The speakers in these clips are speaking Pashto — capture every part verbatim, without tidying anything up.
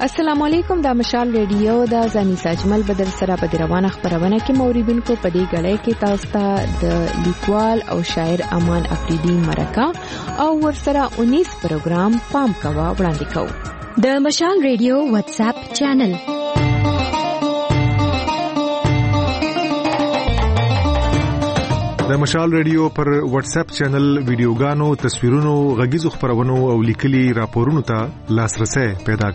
السلام علیکم. دا مشال ریډیو دا زنی ساجمل بدر سره په روانه خبرونه کې موریدونکو په دې غړې کې تاسو ته د لیکوال او شاعر امان افریدی مرکه او ورسره انیس پروګرام پام کوا وړاندې کوو. د مشال ریډیو واتس اپ چینل د مشال ریډیو پر واتس اپ چینل ویډیوګانو، تصویرونو، غږیزو خبرونو او لیکلي راپورونو ته لاسرسي پیدا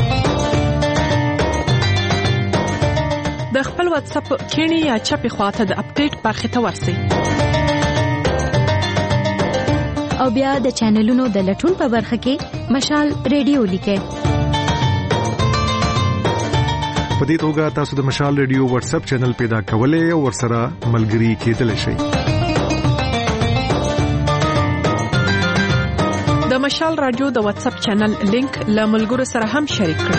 کړئ. د خپل واتس اپ کینی یا چپی خواته د اپډیټ برخه ته ورسئ او بیا د چینلونو د لټون په برخه کې مشال ریډیو لیکئ. په دې توګه تاسو د مشال ریډیو واتس اپ چینل پیدا کولای او ورسره ملګري کېدلی شئ. د مشال رادیو د واتس اپ چینل لینک له ملګرو سره هم شریک کړئ.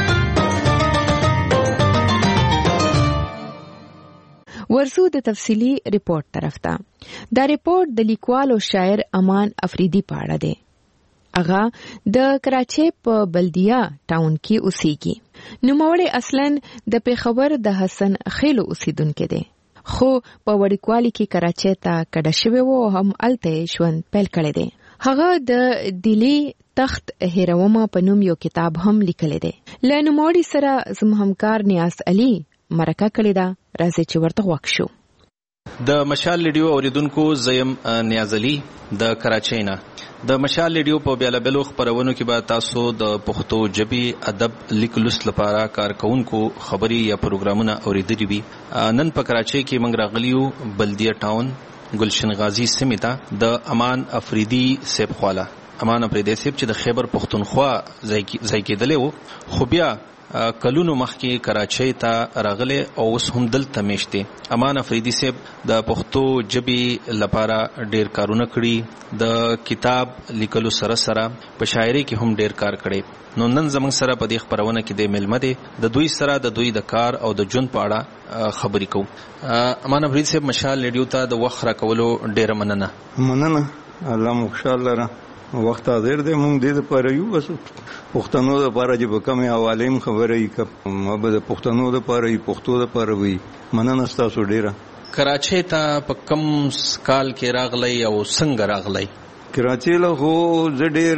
ورسو د تفصیلی ریپورت طرف ته. دا ریپورت د لیکوال او شاعر امان افریدی په اړه دی. اغا د کراچۍ په بلدیه ټاون کې اوسېږي. نوموړی اصلاً د پیښور د حسن خیلو اوسیدونکو دی، خو په وړوکوالي کې کراچۍ ته کډه شوی و او هم الته ژوند پیل کړی دی. هغه د دلی تخت هیروما په نوم یو کتاب هم لیکلی دی. له نوموړي سره زموږ همکار نیاز علي مرکه کړې ده. راځي چې ورته غوږ شو. د مشال ریډیو اوریدونکو زیم نیاز علي د کراچۍ نه. د مشال ریډیو په بیلابلو خبرونو کې به تاسو د پښتو ژبې ادب لیک لوست لپاره کارکونکو خبري یا پروګرامونه اوریدلي وي. نن په کراچۍ کې موږ راغلیو بلدیه ټاون ګلشن غازی سیمه ته د امان افریدی سیب خواله. امان افریدی سیب چې د خیبر پښتونخوا ځای کېدلی و، خو بیا کلونو مخکې کراچۍ ته راغلی او اوس هم دلته میشته. امان افریدی صاحب د پښتو ژبې لپاره ډیر کارونه کړي، د کتاب لیکلو سره سره په شاعري کې هم ډیر کار کړي. نو نن زموږ سره په دې خبرونه کې د ملمه دي د دوی سره د دوی د کار او د ژوند په اړه خبرې کوو. امان افریدی صاحب مشال ریډیو ته د وخت راکولو ډیر مننه. مننه، الله مو خوشاله را وخت حاضر دی. مونږ دې لپاره یو بس پښتنو لپاره چې په کومه حواله هم خبرې کوم، مبه د پښتنو لپاره یې پښتو لپاره وي. مننه تاسو ډیره. کراچۍ ته په کوم کال کې راغلی او څنګه راغلی؟ کراچۍ له خو زه ډیر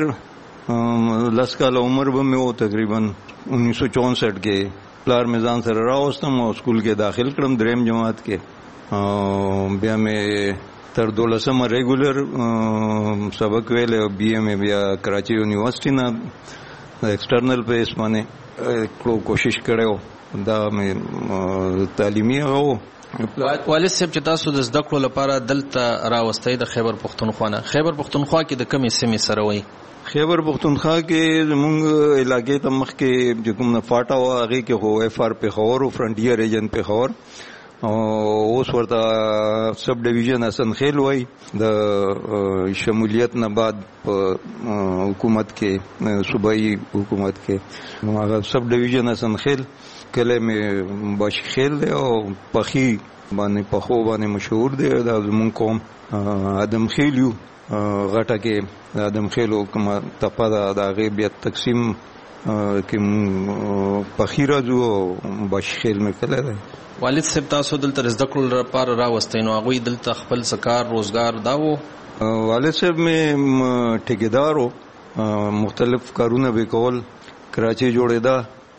لس کال عمر به مې و، تقریبا انیس سو چونسٹھ کې پلار مې ځان سره راوستم او سکول کې داخل کړم دریم جماعت کې. بیا مې تر دولسمه ریګولر سبق ویل او بی ایم بیا کراچۍ یونیورسيټي نه ایکسټرنل بیس باندې کوشش کړو. دا مې تعلیمي او والد صاحب چې تاسو د زده کړو لپاره دلته راوستئ د خیبر پښتونخوا نه، خیبر پښتونخوا کې د کومې سیمې سره وای؟ خیبر پښتونخوا کې زموږ علاقې ته مخ کې چې کوم نه فاټا و هغه کې خو اف آر پیښور او فرنټیر ریجن پیښور او اوس ورته سب ډیویژن حسن خیل وای. د شمولیت نه بعد په حکومت کې صوبایي حکومت کې هغه سب ډیویژن حسن خیل کله مې باش خیل دی او پخی باندې پخو باندې مشهور دی. دا زموږ قوم ادم خیل یو غټه کې ادم خیلو کومه تپه ده د هغې بیا تقسیم کې پخی راځو او باش خیل مې کله دی. والد صاحب تاسو دلته زده کړو لپاره راوستئ، نو هغوی دلته خپل سکار روزګار دا و؟ والد صاحب مې ټیکیدار و، مختلف کارونه به کول. کراچۍ جوړېده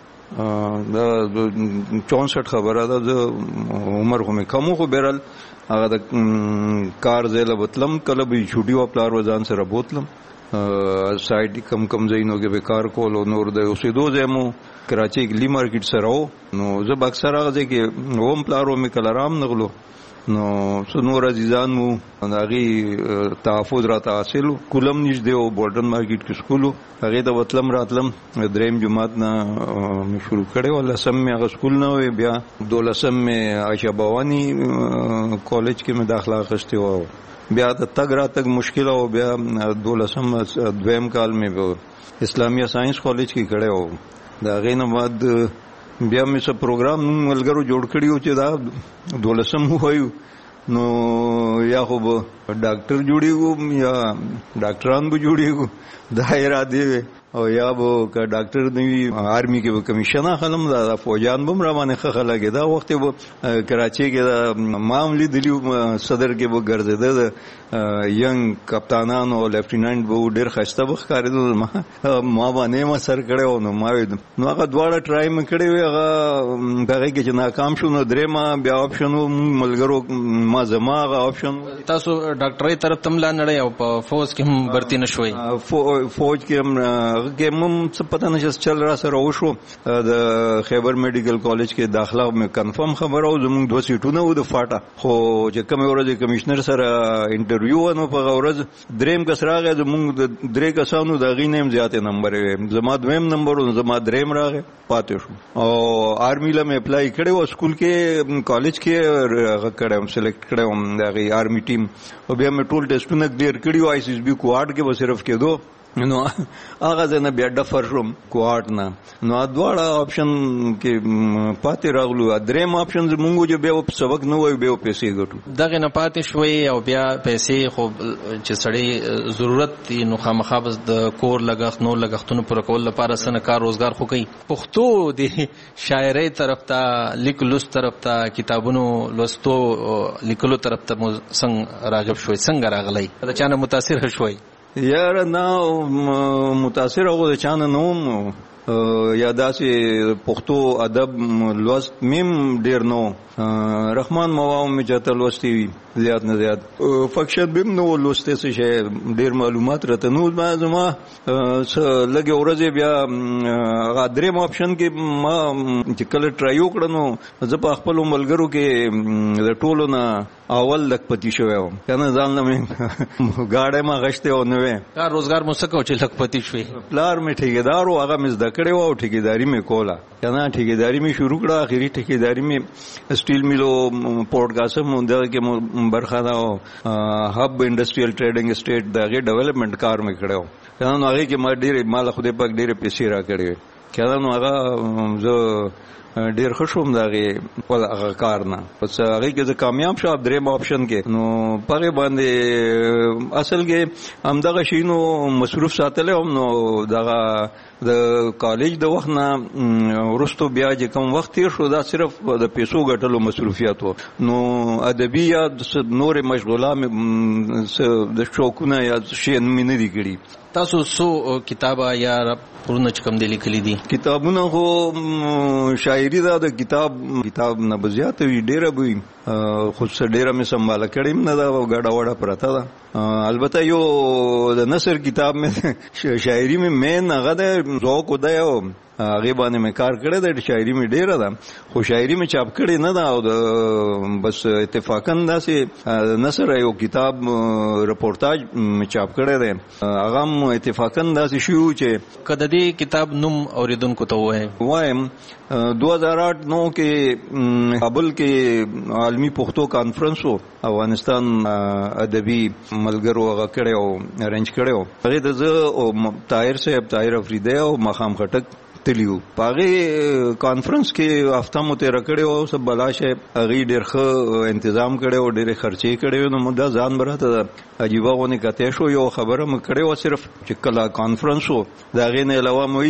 دا چونسٹھ خبره ده. زه عمر خو مې کم و، خو بهرحال هغه د کار ځای له بتلم، کله به چوټي و پلار و ځان سره بوتلم. سایډ کم کم ځایونو کې به کار کول او نور د اوسېدو ځای مو کراچۍ لی مارکیټ سره و. نو زه به اکثر هغه ځای کې وم، پلار و مې کله رام نغلو. نو څو نور عزیزان مو د هغې تحفظ راته حاصل و. کولم نږدې و، بورډن مارکیټ کې سکول و، هغې ته وتلم راتلم. دریم جماعت نه مې شروع کړی و. لسم مې هغه سکول نه وی، بیا دولسم مې عایشه بواني کالج کې مې داخله اخیستې وه. بیا د تګ راتګ مشکل او بیا دولسم دویم کال مې اسلامیه ساينس کالج کې کړی و. د هغې نه بعد بیا مې څه پروګرام ملګرو جوړ کړي و چې دا دولسم ووایو، نو یا خو به ډاکټر جوړېږو یا ډاکټران به جوړېږو. دا ارادې وې. او یا به که ډاکټر دی آرمی کې به کمیشنر خلم دا فوجان بم را باندې خلګي دا وخت به کراچي کې دا معاملې دلی صدر کې به ګرځیدل ینګ کپتانان او لیفټیننټ به ډېر خسته بخکارېدل ما باندې ما سر کړو نو ما نو هغه دواړه ټرای م کړی وی هغه دغه کې چې ناکام شو نو درې ما بیا آپشن ملګرو ما زما هغه آپشن تاسو ډاکټرۍ طرف تم لا نړۍ او په فوج کې هم برتی نشوي فوج کې هم کې هم څه پته نشي چل را سره وشو د خیبر میډیکل کالج کې داخله مې کنفرم خبره او زموږ دوه سیټونه و د فاټا خو چې کوم ورځ کمشنر سره انټرویو ونو په ورځ دریم کس راغی زموږ د درې کسانو د غینم زیاتې نمبر وي زما دویم نمبر او زما دریم راغی پاتې شو او آرمی له مې اپلای کړو سکول کې کالج کې کړم سلیکټ کړم د آرمی ټیم او بیا مې ټول ټیسټونه کلیر کړیو آی سی ایس بي کوارډ کې به صرف کېدو نو هغه ځنه بیا ډفر شوم کوارټ نه نو دواړه آپشن کې پاتې راغلو دریم آپشن زمونږ جو بیا سبق نه وای بیا پیسې ګټو دغه نه پاتې شوي او بیا پیسې خو چې سړی ضرورت نو خامخا بس د کور لګښت نو لګښتونو پر کول لپاره سن کار روزګار خو کوي پښتو د شاعرۍ طرف ته لیکلو طرف ته کتابونو لوستو لیکلو طرف ته څنګه راغب شوي څنګه راغلی دا چانه متاثر شوي یاره نه متاثر هغه د چانه نوم یا داسې پښتو ادب لوست میم ډیر نو رحمان مواو می چاته لوستي وي زیات نه زیات فکشن بیم نو لوسته څه شي ډیر معلومات راته نو ما زما لګي ورځې بیا غادرې آپشن کې ما چې کله ټرای وکړنو زه په خپل ملګرو کې د ټولو نه اول لک پتی شوم کنه ځان نه مې گاډه ما غشته او نو کار روزګار مو سکو چې لک پتی شوي پلار می ټیکدار او هغه مز دکړې او ټیکداري می کوله کنه ټیکداري می شروع کړه اخیری ټیکداري می سټیل میلو پورډکاسټ مونږ کې برخه دا هب انډستریال ټریډینګ اسټیټ دغه ډیولپمنٹ کار مې کړو کنه نو هغه کې ما ډېر مال خو دې پک ډېر پیسې را کړې کنه نو هغه زه ډیر خوشوم دغه په هغه کار نه پس هغه کې زه کامیاب شوم دریم آپشن کې نو پغه باندې اصل کې هم دغه شینو مصروف ساتل هم نو دغه د کالج د وخت نه ورستو بیا چې کوم وخت تیر شو دا صرف د پیسو ګټلو مصروفیت وو نو ادبي یا نور مشغوله د شوقونه یا شي نه دي کړی تاسو سو کتابه یا پرونه چکم دي لیکلي دي کتابونه خو شاعري دا د کتاب کتاب نه بزیات وی ډیره وي خو څه ډیره مې سمباله کړم نه دا غاډه وړه پراته ده البته یو د نثر کتاب مې شاعري مې مین هغه د ذوق ودایو هغه باندې مې کار کړی د شاعري مې ډیره ده خو شاعري مې چاپ کړی نه ده او بس اتفاقا داسې نثر یو کتاب رپورتاج مې چاپ کړی دی هغه اتفاقا داسې شو چې کله دې کتاب نوم اوریدونکو ته وایي وایم دو هزار آٹھ نو کې کابل کې عالمی پښتو کانفرنس و افغانستان ادبي ملګرو هغه کړی او ارنج کړی و هغه د زه او طاهر صاحب طاهر افریدی او مقام خټک تلیو پاغه کانفرنس کې هفته مو تیر کړو او سب بلاشه هغه ډیر ښه تنظیم کړو ډیر خرچي کړو نو مدا ځان براته عجیبه غونې کته شو یو خبره م کړو صرف چې کله کانفرنس وو دا غینه علاوه مو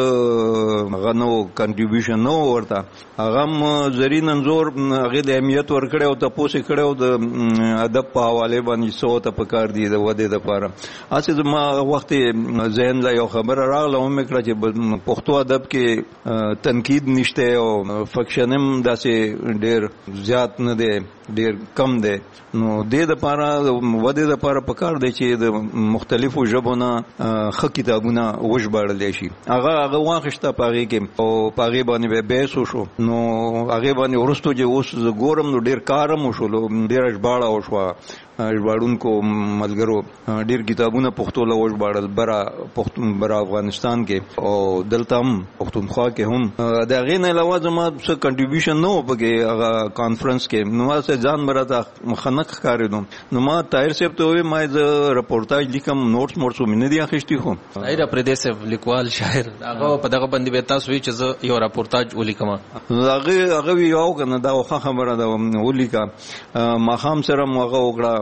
هیڅ غنو کنټریبیوشن نو ورته هغه زرین انزور هغه د اهمیت ور کړو ته پوسې کړو د ادب په حواله باندې سو ته پکار دی د وده لپاره اسې ما وخت ذهن لا یو خبره راغله مې کړه چې پښتو ادب کې تنقید نشته او فکشنم داسې ډیر زیات نه دی ډیر کم دی نو د لپاره وده لپاره پکار دی چې د مختلفو ژبونو خ کتابونه وژباړل شي هغه هغه واخښته پاغي کې او پاغي باندې به سو شو نو هغه باندې ورستو چې اوس ګورم نو ډیر کارم وشول ډیر ژباړه او شو ژباړونکو ملګرو ډیر کتابونه پښتو له وژباړل برا پښتون برا افغانستان کې او دلته هم پښتونخوا کې هم دا غینه علاوه زما څه کنټریبیوشن نو پکې هغه کانفرنس کې نو واسه ځان براته مخنک کاریدم نو ما طاهر صاحب ته ما د رپورتاج لیکم نوټس مورسو مینه دی اخیستی خو ایرا پردیس لیکوال شاعر هغه په دغه باندې به تاسو چې زه یو رپورتاج ولیکم هغه هغه یو کنه دا خبره ده ولیکا ما خام سره هغه وکړه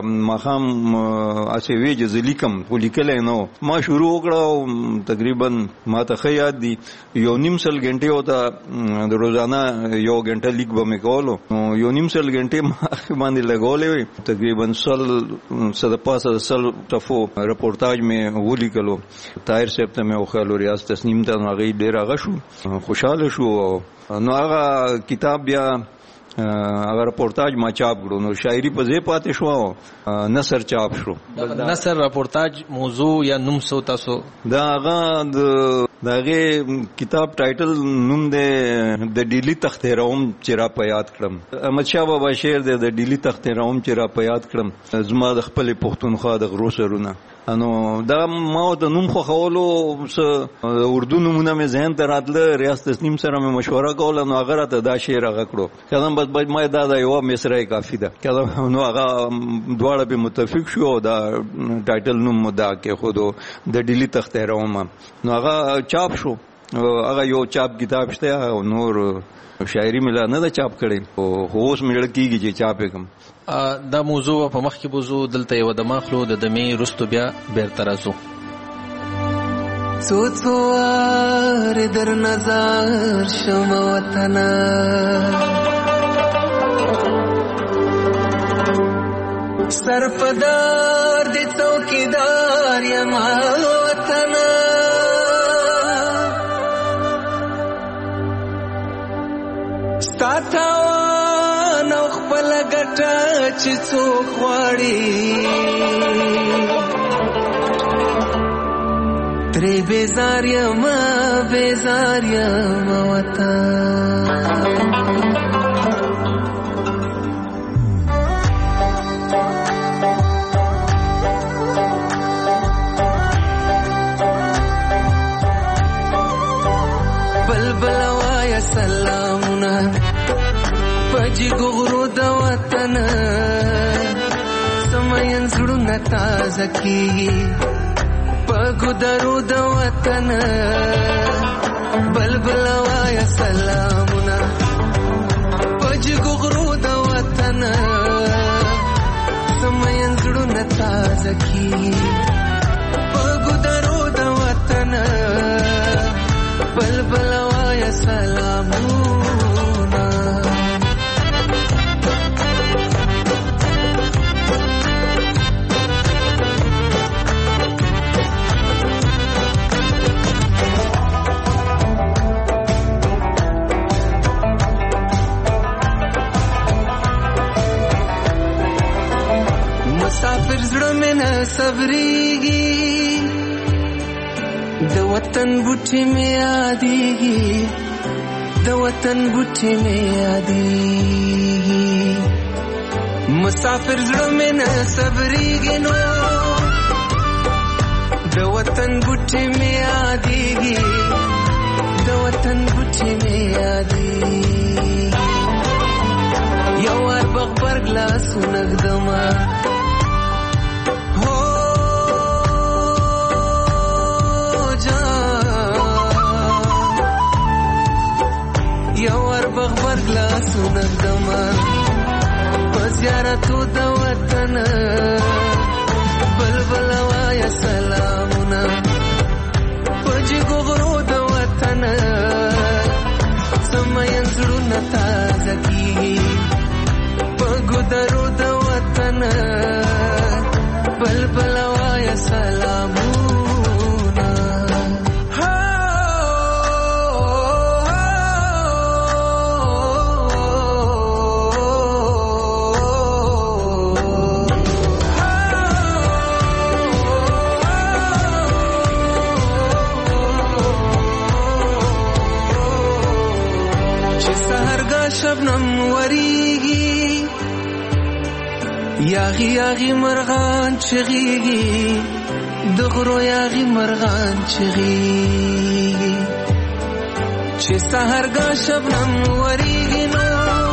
مخام اسې ویج زلیکم ولیکلې نو ما شروع کړو تقریبا ما ته خیات دي یو نیم سل غنټه وته د روزانه یو غنټه لیک به مې کولو نو یو نیم سل غنټه ما باندې لګولې تقریبا سل صد پاسه سل صفو رپورتاج مې ولیکلو طاهر صاحب ته مې وخلو ریاض تسنیم ته هغه ډیر هغه شو خوشاله شو نو هغه کتاب بیا هغه رپورتاج ما چاپ کړو نو شاعری په ځای پاتې شو نثر چاپ شو نثر رپورتاج موضوع یا نوم سو تاسو دا هغه داغه کتاب ټایټل نوم دی د ډیلی تخت روم چې را په یاد کړم احمد شاه بابا شعر دی د ډیلی تخت روم چې را په یاد کړم زما د خپل پښتونخوا د غرو سرونه انو دا ما د نوم خو خولو اردو نمونه مې ذهن ته راتله ریاض تسنیم سره مې مشوره کوله نو هغه ته دا شعر هغه کړو کله بس ما دا دا یو مصرع کافی ده کله نو هغه دواړه به متفق شو دا ټایټل نوم مدا کې خودو د ډیلی تخت روم نو هغه چاپ شو هغه یو چاپ کتاب شته او نور شاعری ملا نه دا چاپ کړي او اوس مې لړکیږي چې چاپ کوم دا موضوع په مخ کې بوزو دلته یو د ماخلو د دمې رستو بیا بیرته راځو څو څو وار در نظر شم وطن سرپدار دې څوکیدار یم وطن ستا نو خپل ګټه چې څوک غواړي ترې بیزار یم بیزار یم وطن بلبل وایا سلامونه پجی غرو د وطن سمین زړونه تازه کیږي پګو درو د وطن بلبل وایا سلامونه پجی غرو د وطن سمین زړونه تازه کیږي پګو درو د وطن بلبل وایا سلامونه مسافر زړه مې نه صبرېږي د وطن بوټي مې یادېږي د وطن بوټي مې یادېږي مسافر زړه مې نه صبرېږي نو د وطن بوټي مې یادېږي د وطن بوټي مې یادېږي یو وار بغبرګ لاسونه ږدمه بغبر گلاسونه ږدمه په زیارتو د وطن بلبل وایا سلامونه په جګو غرو د وطن سمین زړونه تازه کیږي په ګودرو د وطن بلبل وایا سلامونه شبنم وریږي یاغي یاغي مرغان چغيږي د غرو یاغي مرغان چغيږي چې سحرګا شبنم وریږي نو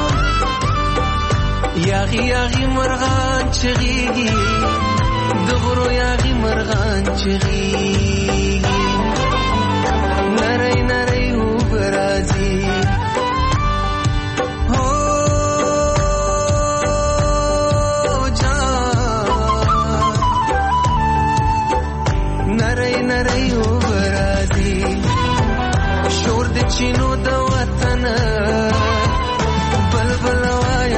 یاغي یاغي مرغان چغيږي د غرو یاغي مرغان چغيږي نری نری وبرازي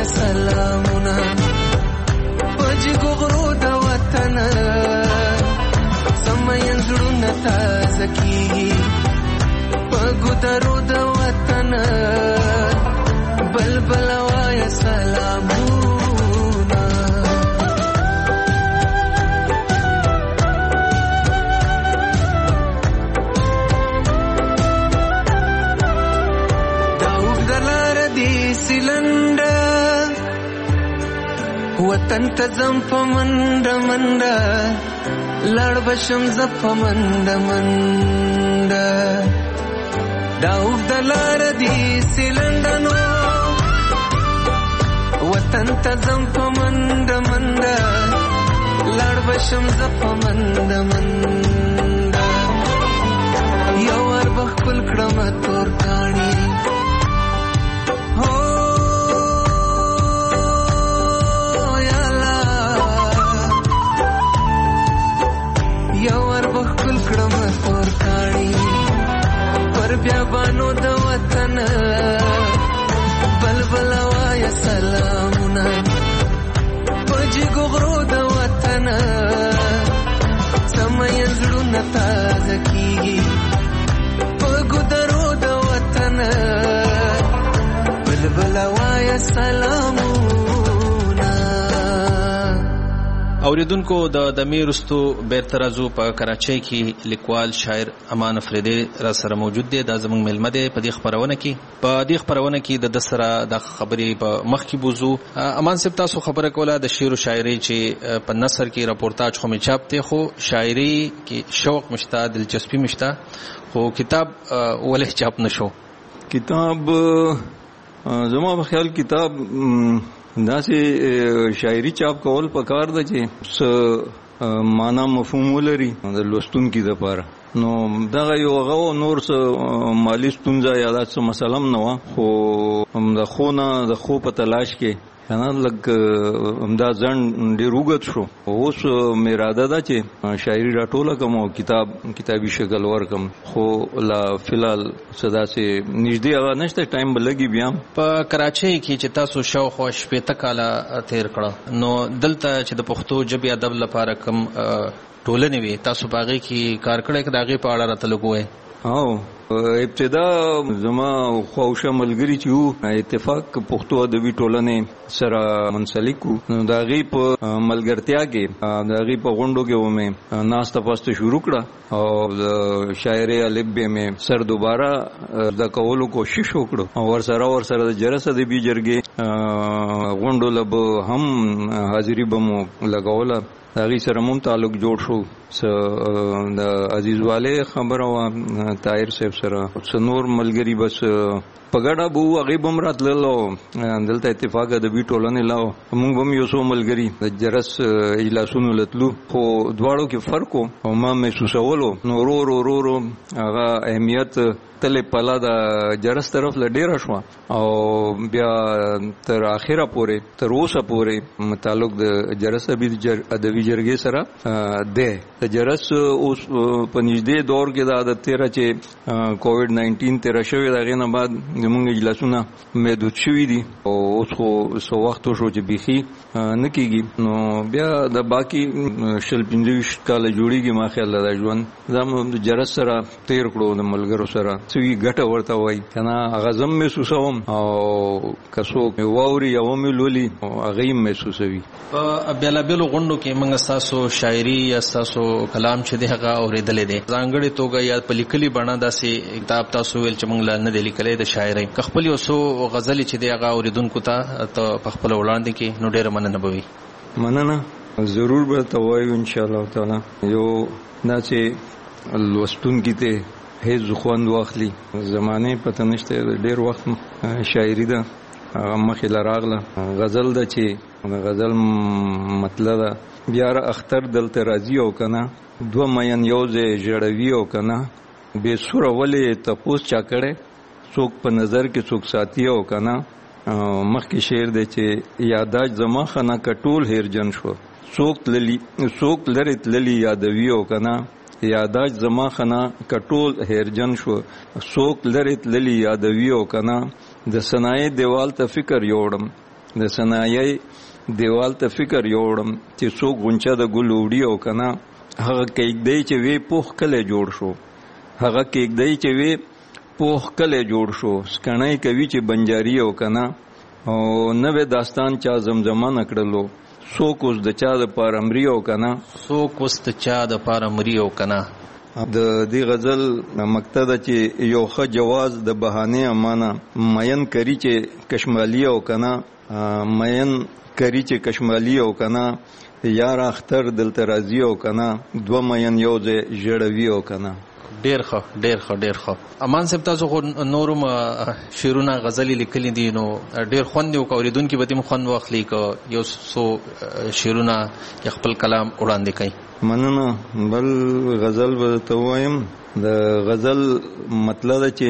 وایا سلامونه پجګو غرو د وطن سمین زړونه تازه کیږي پګو درو د وطن بلبل وایا سلامونه داوګ دلار دی سیلندر وطن ته زم په منډه منډه لړ بشم ز په منډه منډه داوګ دلار دی سیلندنو وطن ته زم په منډه منډه لړ بشم ز په منډه منډه یو ور بخل کړم تور کاڼي بیا بانو د وطن بلبل وایا سلامونه پجګو غرو د وطن سمین زړونه تازه کیږي پګو درو د وطن بلبل وایا سلامونه. اوریدونکو د دمیر رستو بیرترازو په کراچۍ کې لیکوال شاعر امان افریدی را سره موجود دی. دا زموږ ملمه دی په دې خبرونه کې په دې خبرونه کې د دسره د خبرې په مخ کې بوزو. امان صاحب تاسو خبره کوله د شعر او شاعري چې په نثر کې راپورتاج خو می چاپ ته خو شاعري کې شوق مشته دلچسپي مشته خو کتاب ولې چاپ نشو؟ کتاب زما په خیال کتاب داسې شاعري چاپ کول پکار ده چې معنا مفهوم ولري د لوستونکي لپاره. نو دغه یو هغه نور څه مالي ستونزه یا داسې مسله هم نه وه خو د خو نه د خو په تلاش کې کنه لږ همدا ځنډ ډېر اوږد شو. اوس مې اراده ده چې شاعري راټوله کړم او کتاب کتابي شکل ورکړم خو لا فلحال څه داسې نږدې هغه نشته ټایم به لګي. بیا په کراچۍ کې چې تاسو شاوخوا شپېته کاله تېر کړه نو دلته چې د پښتو ژبې ادب لپاره کوم ټولنې وي تاسو په هغې کې کار کړی که د هغې په اړه راته لږ ووایئ؟ او ابتدا زما خواوشه ملګری چې وو اتفاق پښتو ادبي ټولنې سره منسلک وو نو د هغې په ملګرتیا کې د هغې په غونډو کې ومې ناسته پاسته شروع کړه او د شاعري الف به مې سر دوباره زده کولو کوشش وکړو او ورسره ورسره د جرس ادبي جرګې غونډو له به هم حاضري به مو لګوله. هغې سره مو تعلق جوړ شو. د عزیز والے خبره وه طاهر صاحب سره څه نور ملګري بس په ګډه به وو هغې به هم راتلل او دلته اتفاق ادبي ټولنې لا مونږ به هم یو څو ملګري د جرس اجلاسونو له تلو خو دواړو کې فرق و او ما محسوسولو نو ورو ورو ورو ورو هغه اهمیت تلې پله د جرس طرف له ډېره شوه او بیا تر اخره پورې تر اوسه پورې تعلق د جرس ادبي جرګې سره دی. د جرس اوس په نږدې دور کې دا عادت تېره چې کووډ ناینټین تېره شوې د هغې نه بعد زمونږ اجلاسونه محدود شوي دي او اوس خو څه وخت وشو چې بیخي نه کېږي نو بیا د باقي شل پنځه ویشت کاله جوړېږي ما خیال ده دا ژوند دا مو د جرس سره تېر کړو د ملګرو سره څه وي ګټه ورته وایي که نه هغه زه هم محسوسوم او که څوک مې واوري یا ومې لولي هغه یې محسوسوي. په بېلابېلو غونډو کې موږ ستاسو شاعري یا ستاسو کلام چې دی هغه اورېدلی دی ځانګړې توګه یا په لیکلي بڼه داسې کتاب تاسو ویل چې موږ لا نه دی لیکلی د شاعرۍ که خپل یو څو غزلې چې دی هغه اورېدونکو ته ته په خپله وړاندې کې نو ډېره مننه به وي. مننه ضرور به ته وایو انشاءالله تعالی. یو داسې لوستونکي ته هیڅ خوند واخلي زمانې پته نشته ډېر وخت شاعري ده هغه مخې له راغله غزل ده چې د غزل مطلب ده بیا اختر دلته راځي او که نه دوه مین یو ځای ژړوي او که نه بې سوره ولې تپوس چا کړی څوک په نظر کې څوک ساتي او که نه مخکې شعر دی چې یاداش زما ښه نه که ټول هیرجن شو څوک تللي څوک لرې تللي یادوي او که نه یاداش زما ښه نه که ټول هیرجن شو څوک لرې تللي یادوي او که نه د صنایع دیوال ته فکر یوړم د صنایع دیوال ته فکر یوړم چې څوک غونچه د ګل وړي او کنه هغه کېږدی چې وی پوخ کله جوړ شو هغه کېږدی چې وی پوخ کله جوړ شو سکڼای کوي چې بنجاری او کنه او نوې داستان چا زمزمه نکړلو څوک اوس د چا د پارمری او کنه څوک اوس د چا د پارمری او کنه. د دې غزل مقصد چې یو ښه جواز د بهانه امانه مین کری چې کشمالی او کنه مین کری چې کشمالی او کنه یار اختر دلته راضی او کنه دو مین یو ځای جوړوي او کنه. ډیر ښه ډیر ښه ډیر ښه. امان صاحب تاسو خو نورم شعرونه غزلې لیکلي دي نو ډیر خوند یو اوریدونکو به تیم خوند واخلي که یو څو شعرونه خپل کلام وړاندې کوي. مننه. بل غزل به ته وایم د غزل مطلب چې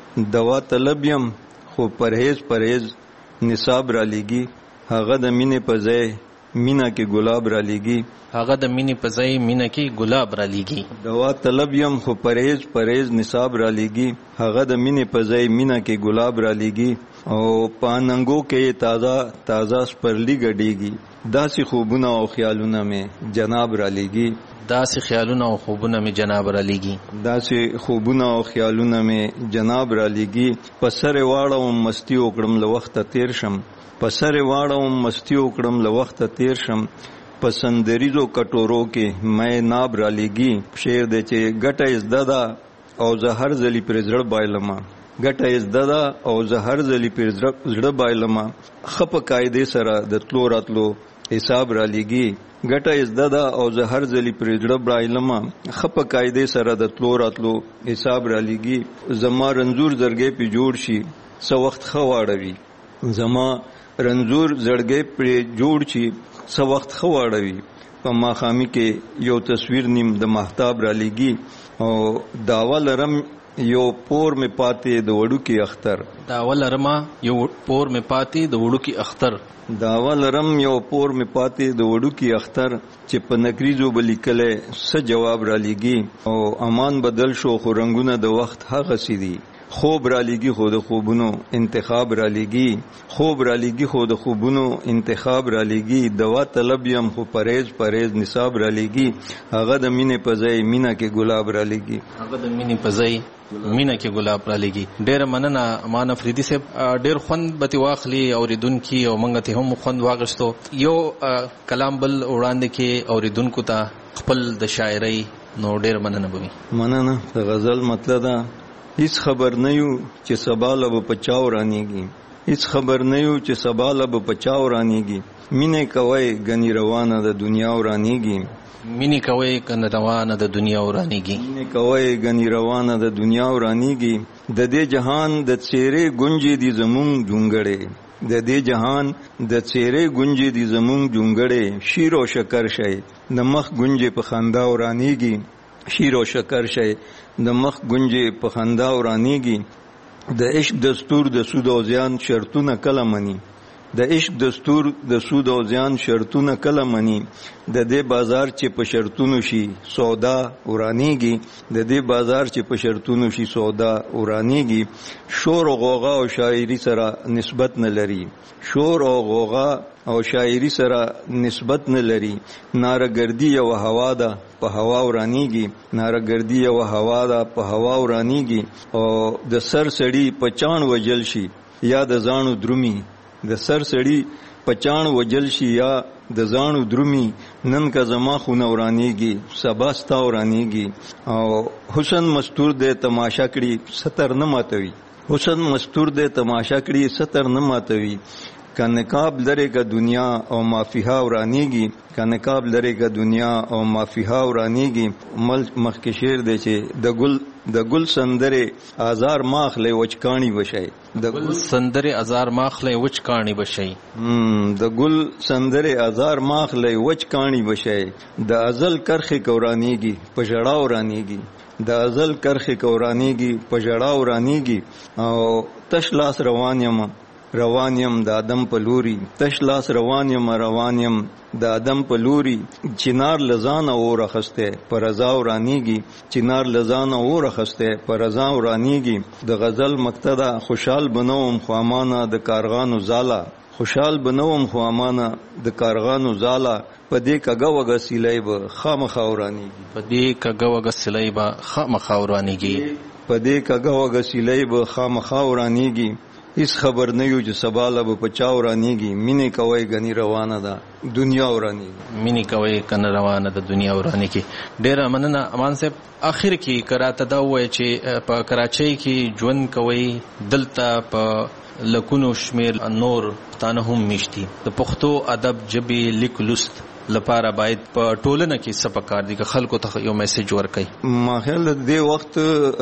دوا طلب یم خو پرهیز پرهیز نصاب را لګي هغه د مینې په ځای مینا کې ګلاب را لګي هغه د مینې په ځای مینا کې ګلاب را لګي. دوا طلب یم خو پرهیز پرهیز نصاب را لګي هغه د مینې په ځای مینا کې ګلاب را لګي او پاننګو کې تازه تازه سپرلی ګډيږي داسې خوبونه او خیالونه مې جناب را لګي داسې خیالونه او خوبونه مې جناب را لګي داسې خوبونه او خیالونه مې جناب را لګي په سر واړم مستی وکړم له وخت تیر شم په سر واړم مستی وکړم له وخت تیر شم په سندریزو کټورو کې مې ناب را لګي شعر دې چې ګټه زده او زهر زلی پر زړه بایلما ګټه زده او زهر زلی پر زړه بایلما خپ قاعده سره د تلو راتلو حساب را لګي ګټه زده او زهر زلی پر زړه بایلما خپ قاعده سره د تلو راتلو حساب را لګي زما رنزور زرګې په جوړ شي سو وخت خواړوي زما رنزور زړګې پر جوړ شي سو وخت خواړوي په ماخامي کې یو تصویر نیم د محتاب را لګي او داوا لرم یو پور می پاتې د وړو کې اختر داوا لرم یو پور می پاتې د وړو کې اختر داوا لرم یو پور می پاتې د وړو کې اختر چې په نکریزو بلیکله س جواب را لګي او امان بدل شو خو رنگونه د وخت هغه سيدي خوب را لګي خو د خوبونو انتخاب را لګي خوب را لګي خو د خوبونو انتخاب را لګي دوا طلب یم خو پرهیز پرهیز نصاب را لګي هغه د مینې په ځای مینا کې ګلاب را لګي هغه د مینې په ځای مینا کې ګلاب را لګي. ډېر مننه امان افریدي صاحب ډېر خوند به واخلي اوریدونکو او موږ ته هم خوند واغستو یو کلام بل وړاندې کې اوریدونکو ته خپل د شاعرۍ نو ډېر مننه بوي. مننه. د غزل مطلب دا هیڅ خبر نه یو چې سبا له بچاو رانیږي هیڅ خبر نه یو چې سبا له بچاو رانیږي مینه کوي غنی روانه د دنیا ورانیږي مینه کوي غنی روانه د دنیا ورانیږي مینه کوي غنی روانه د دنیا ورانیږي د دې جهان د چهره گونجي دي زمون جونګړې د دې جهان د چهره گونجي دي زمون جونګړې شیر او شکر شي د مخ گونجي په خندا ورانیږي شیر او شکر شي د مخ گونجي په خندا ورانیږي د عشق دستور د سود او زیان شرطونه کله مني د عشق دستور د سود او زیان شرطونه کله مني د دې بازار چې په شرطونو شي سودا ورانیږي د دې بازار چې په شرطونو شي سودا ورانیږي شور او غوغا او شاعري سره نسبت نه لري شور او غوغا او شاعري سره نسبت نه لري نارګردي او هوا ده په هوا ورانیږي نارګردي او هوا ده په هوا ورانیږي او د سر سړی په چاڼ وجل شي یا د ځانو درومي د سر سړی پچان وجل شي یا د ځانو درومي نن کا زما خو نورانیږي سبا ستا ورانیږي او حسن مستور دې تماشا کړي ستر نه ماتوي حسن مستور دې تماشا کړي ستر نه ماتوي کنقاب لره کا دنیا او مافیها ورانیږي کنقاب لره کا دنیا او مافیها ورانیږي مل مخک شعر دې چې د ګل د ګل سندره آزار ماخله وچکانی بشي د ګل سندره آزار ماخله وچکانی بشي د ګل سندره آزار ماخله وچکانی بشي د ازل کرخه کورانیږي پجړا ورانیږي د ازل کرخه کورانیږي پجړا ورانیږي او تشلاس روانیم روانیم د ادم په لوري تشلاس روانیم روانیم د ادم په لوري چنار لزان او رخصته پر رضا ورانیږي چنار لزان او رخصته پر رضا ورانیږي د غزل مقتدا خوشحال بنوم خوامانه د کارغانو زالا خوشحال بنوم خو امانه د کارغانو زاله پدې کګه وګه سیلای به خامخا ورانیږي پدې کګه وګه سیلای به خامخا ورانیږي پدې کګه وګه سیلای به خامخا ورانیږي هیڅ خبر نه یو چې سباله به پچا ورانیږي مینې کوي غنی روانه ده دنیا ورانیږي مینې کوي کنه روانه ده دنیا ورانیږي. ډېر مننه امان صاحب. اخر کې کراته دا وای چې په کراچۍ کې ژوند کوي دلته په لکونو شمیر نور تانه هم میشتي د پښتو ادب ژبې لیک لوست لپاره باید په ټولنه کې څه پکار دي چې خلکو ته یو میسج ورکړي؟ ما خیال دی وخت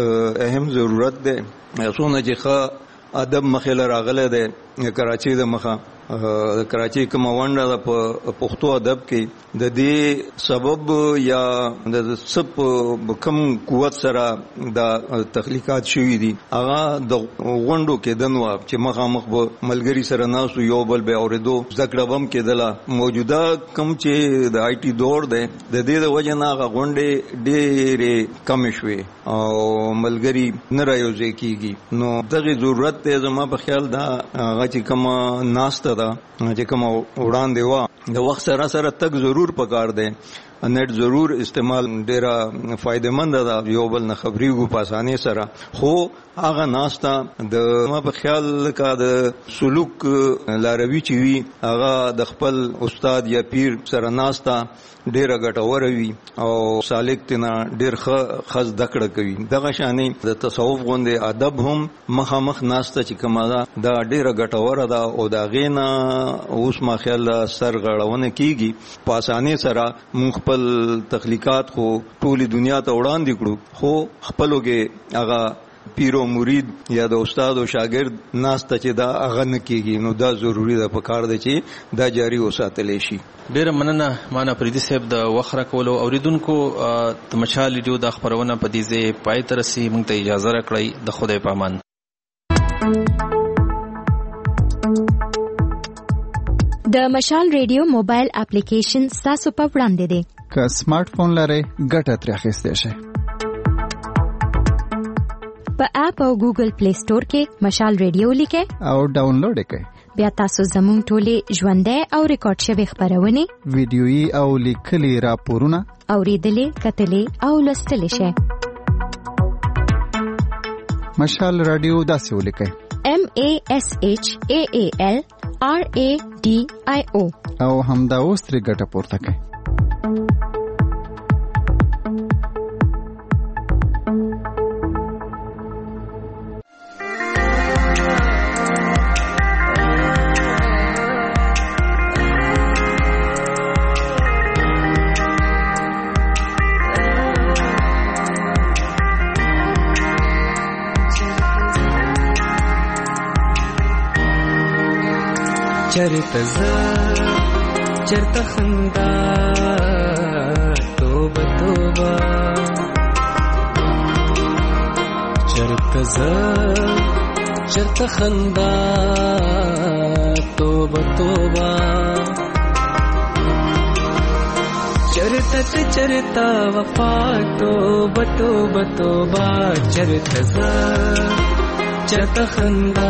اهم ضرورت دی څونه چې ادب مخه راغله ده کراچۍ د مخه د کراچۍ کوم ونده د پښتو ادب کې د دې سبب یا د سب کم قوت سره د تخلیقات شوې دي هغه د غونډو کې دنو چې مخه مخ به ملګری سره ناسو یو بل به اوریدو ذکر بم کې دلا موجوده کم چې د آی ټي دور ده د دې د وجه نه هغه غونډې ډېرې کم شوې او ملګری نه رايوځي کیږي نو دغه ضرورت ته زما په خیال دا هغه چې کوم ناشته دا چې کوم وړاندې وا د وخت سره سره تک ضرور پکار دی نیټ ضرور استعمال ډیره فائدمند ده یو بل نه خبرېږو په اسانۍ سره خو هغه ناشته د ما په خیال کا د سلوک لاروي چې وي هغه د خپل استاد یا پیر سره ناشته ډیره ګټوره وي او سالک تینا ډیر خاص دکړه کوي دغه شانې د تصوف غوندې ادب هم مخامخ ناشته چې کومه ده دا ډیره ګټوره ده او دا غینا اوس ما خیال سر غړونه کیږي په اسانۍ سره مونږ خپل تخلیقات خو ټولي دنیا ته وړاندې کړو خو خپلوګه هغه پیر او مرید یا د استاد او شاګرد ناشته چې دا هغه نه کیږي نو دا ضروری ده په کار دی چې دا جاری وساتل شي. ډیره مننه معنا پریدي صاحب د وخره کولو اوریدونکو د مشال ریډیو د خبرونه په دې ځای پای تر سي مونږ ته اجازه راکړئ د خدای په امان. د مشال ریډیو موبایل اپلیکیشن تاسو په وړاندې دی که سمارټ فون لرئ ګټه ترې اخیستی شئ. په اپ او ګوګل پلی سٹور کې مشال ریډیو لیکئ او ډاونلوډ یې کړئ. بیا تاسو زموږ ټولې ژوندۍ او ریکارډ شوې خبرونه ویډیويي او لیکلي راپورونه اوریدلې کتلې او لوستلې شئ. مشال رادیو داسې ولیکئ M A S H A A L R A D I O او همدا اوس ترې ګټه پورته کړئ. چرته ز چرته خندا توبه توبه چرته ز چرته خندا توبه توبه چرته چرته وفا توبه توبه توبه چرته ز چرته خندا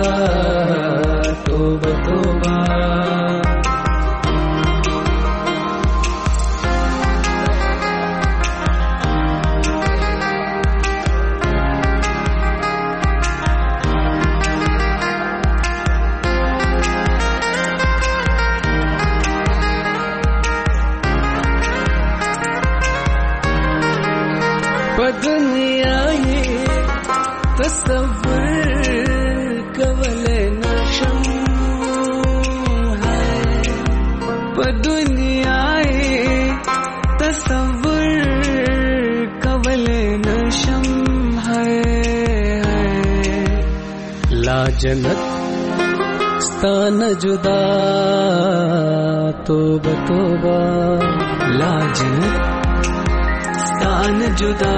توبه توبه په دنیا یې تصور کولای نشم په دنیا یې تصور کولای نشم لا جنت ستانه جدا توبه توبه لا جنت ستانه جدا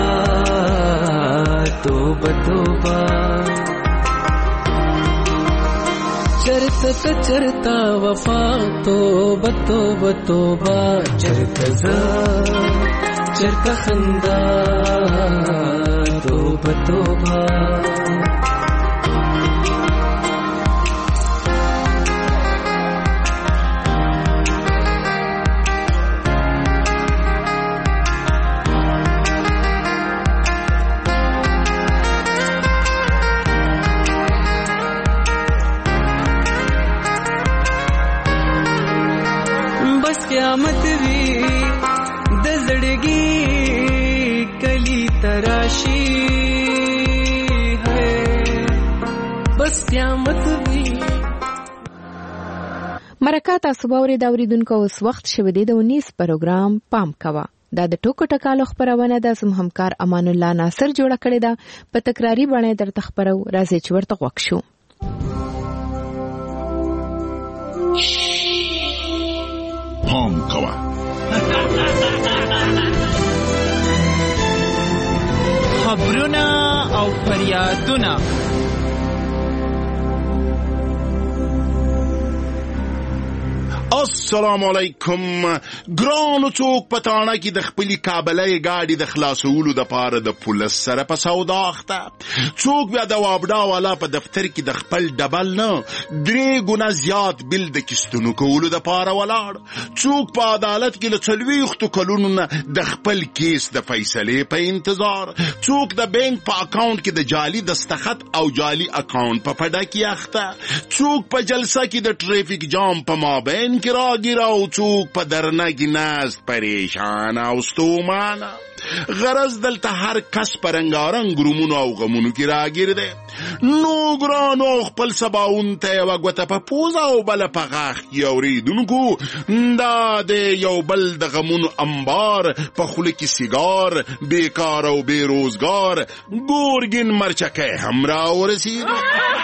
توبه توبه چرته چرته وفا توبه توبه توبه چرته ز چرته خندا توبه توبه بس قیامت وی د زړګي کلی تراشی ہے بس قیامت وی. مرکه تاسو باورې دا اوریدونکو اوس وخت شوه دی د اونیس پروګرام پام کوه. دا د ټوکو ټکالو خبرونه ده. زموږ همکار امان الله ناصر جوړه کړې ده. په تکراری باندې درته خبرو راځي چې ورته غوښ شو. پام کوه. خبرونه او فریادونه السلام علیکم. ګرانو څوک پتاڼه کې د خپلې کابلۍ ګاډي د خلاصولو د پاره د پولیس سره په سودا اخته. څوک بیا د وابډا والا په دفتر کې د خپل ډبل نه درې ګونه زیات بل د کیستونو کولو د پاره ولاړ. څوک په عدالت کې له څلوېښتو کلونو نه د خپل کیس د فیصلې په انتظار. څوک د بینک په اکاونټ کې د جعلي دستخط او جعلي اکاونټ په پډه کې اخته. څوک په جلسه کې د ټریفیک جام په مابین کې راګیره او څوک په درنه کې ناست پریشان او ستومانه. غرض دلته هر کس په رنګارنګ ګرومونو او غمونو کې راګیر دی. نو ګرانو خپل سباون ته یوه ګوته په پوزه او بله په غاښ کې اورېدونکو دا د یو بل د غمونو انبار په خوله کې سیګار بیکار او بې روزګار ګورګین مرچکی هم راورسېد.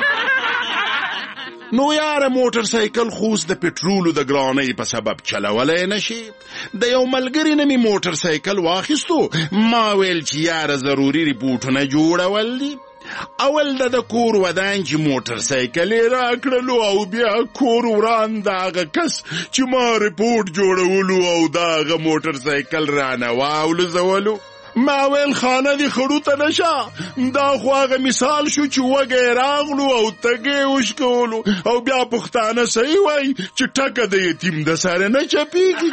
نو یاره موټر سایکل خوس د پټرولو د ګرانۍ په سبب چلولی نشي. د یو ملګري نه مې موټر سایکل واخیستو. ما ویل چې یاره ضروري ریپورټونه جوړول دي. اول د د کور ودان چې موټر سایکل یې راکړلو او بیا کور وران د هغه کس چې ما ریپورټ جوړولو او د هغه موټر سایکل رانه واولزولو. ما ویل خانه دی خړو ته نشه. دا خو هغه مثال شو چې وږی راغلو او تږی وشکولو او بیا پښتانه صحیح وایي چې ټکه د یتیم د سره نه چپېږي.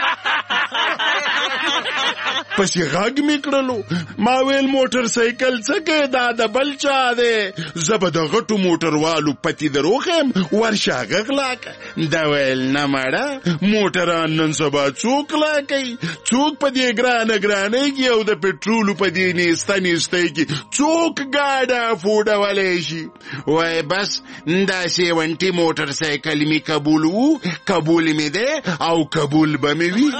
پسې غږ مې کړلو. ما ویل موټر سایکل څه کوې دا د بل چا دی. زه به د غټو موټروالو پتې دروخیم ورشه هغه غلا که. دا ویل نه مړه موټران نن سبا څوک غلا کوي. څوک په دې ګرانه ګرانۍ کې او د پټرولو په دې نیسته نیستۍ کې څوک ګاډه افورډولی شي. وای بس دا سیونټي موټر سایکل مې قبول وو قبول مې دی او قبول به مې وي.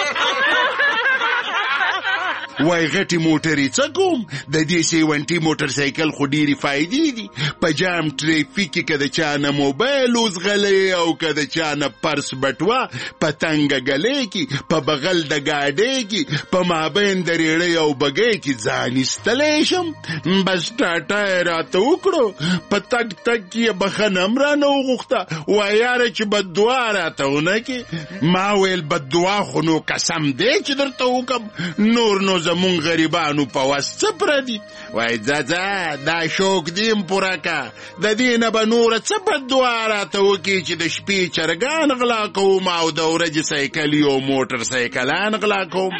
وای غټي موټرې څه کوم. د دې سیونټي موټر سایکل خو ډېرې فایدې دي. په جام ټریفیک کې که د چا نه موبایل وزغلی او که د چا نه پرس بټوه په تنګه ګلۍ کې په بغل د ګاډۍ کې په مابین د ریړۍ او بګۍ کې ځان ایستلی شم. بس ټاټا یې راته وکړو. په تګ تګ کې یې بخښنه هم رانه وغوښته. وایه یاره چې بددعا راته ونه کې. ما ویل بددعا خو نو قسم دی چې درته وکړم نور نو زمون غریبانو په وس څه پردي. وای ځه ځه دا شوق دیم پوره که. د دې نه به نوره څه بددعا راته وکړي چې د شپې چرګان غلا کوم او د ورځې سایکلي او موټر سایکلان غلا کوم.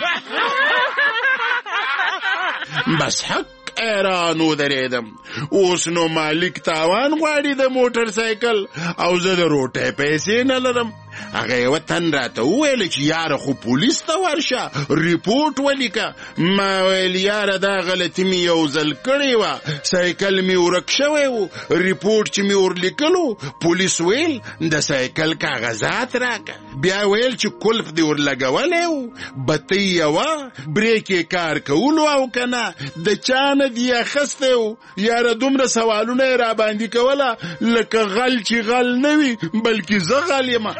بس حق ایران ودرېدم. اوس نو مالک تاوان غواړي د موټر سایکل او زه د روټۍ پیسې نه لرم. هغه یوه تن راته وویل چې یاره خو پولیس ته ورشه ریپورټ ولیکه. ما ویل یاره دا غلطي مې یو ځل کړې وه. سایکل مې ورک شوی و. ریپورټ چې مې ورلیکلو پولیس ویل د سایکل کاغذات راکه. بیا ویل چې کلف دې ورلګولی و بتۍ یوه بریک یې کار کولو او که نه د چا نه دې اخیستی و. یاره دومره سوالونه یې راباندې کوله لکه غل چې غل نه وي بلکې زه غل یم.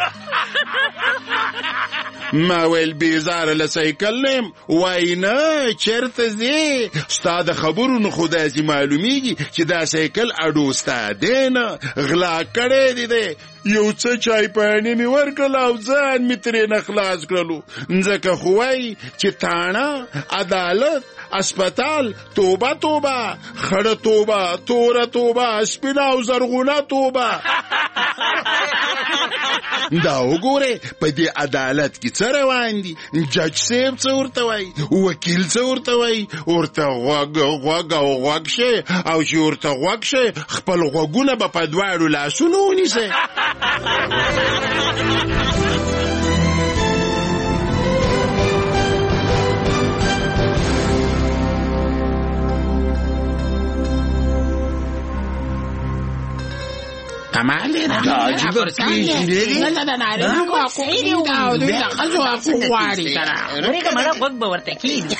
ما ویل بیزاره له سایکل نیم. وای نه چېرته ځې. ستا د خبرو نه خو داسې معلومیږي چې دا سایکل اډو ستا دی نه غلا کړی دی دی. یو څه چای پاڼې مې ورکړل او ځان مې ترې نه خلاص کړلو. ځکه خو وایي چې تاڼه عدالت اسپتال توبه توبه خړه توبه توره توبه سپینه او زرغونه توبه. دا وګوره په دې عدالت کې څه روان دي. جج صاحب څه ورته وایي وکیل څه ورته وایي. ورته غوږ غوږ او غوږ شي او چې ورته غوږ شي خپل غوږونه به په دواړو لاسونو ونیسئ. کمال دی دا عجیب پریشان دی نه نه نه نه کو حقوق دی دا دوی د خلکو حقوق غواړي کنه ورګه مړه وګ به ورته کیږي.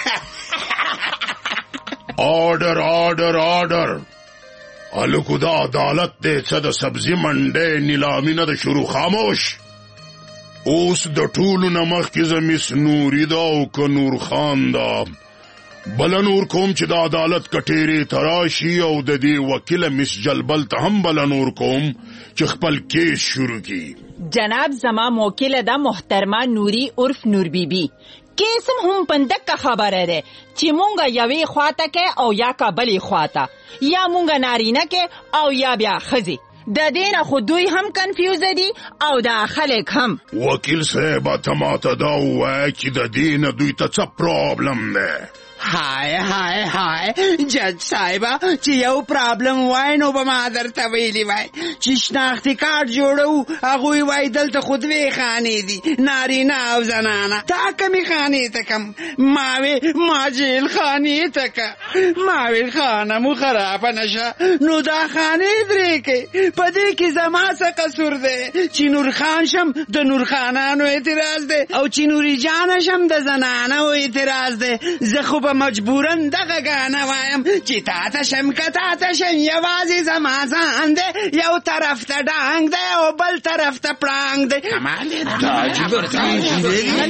آرډر آرډر آرډر الکو دا عدالت دی څه د سبزي منډۍ نیلامي نه د شروع. خاموش. اوس د ټولو نه مخکې زه مس نوري ده او که نور خان ده بله نور کوم چې د عدالت کټېرې ته راشي او د دې وکیله مس جلبل ته هم بله نور کوم چې خپل کیس شروع کړي. جناب زما موکله ده محترمه نوري عرف نور بیبي. کیسم هم پندک خبره ده چې مونږه یوې خواته کې او یا کا بلې خواته یا مونږه نارینه کې او یا بیا ښځې. د دې نه خو دوی هم کنفیوز دي او دا خلک هم. وکیل صاحبه ته ماته دا ووایه چې د دې نه دوی ته څه پرابلم دی؟ هاي هاي هاي جج صاحبه چې یو پرابلم وای نو به ما درته ویلي وای چې شناختي کارت جوړو هغوی وای دلته خو دوې خانې دي نارینه او زنانه. تا کمې خانې ته کم؟ ما وی ما جیل خانې ته که. ما وی خانه مو خرابه نشه نو دا خانې درې کې په دې کې زما څه قصور دی چې نور خان شم د نور خانانو اعتراض دی او چې نوري جانه شم د زنانو اعتراض دی. زه خو مجبورن دغه غانه وایم چې تا ته شم که تا ته شم یوازې زما ځان دی یو طرف ته ډانګ دی او بل طرف ته پړانګ دی. کمال دی دا عجیب پریشان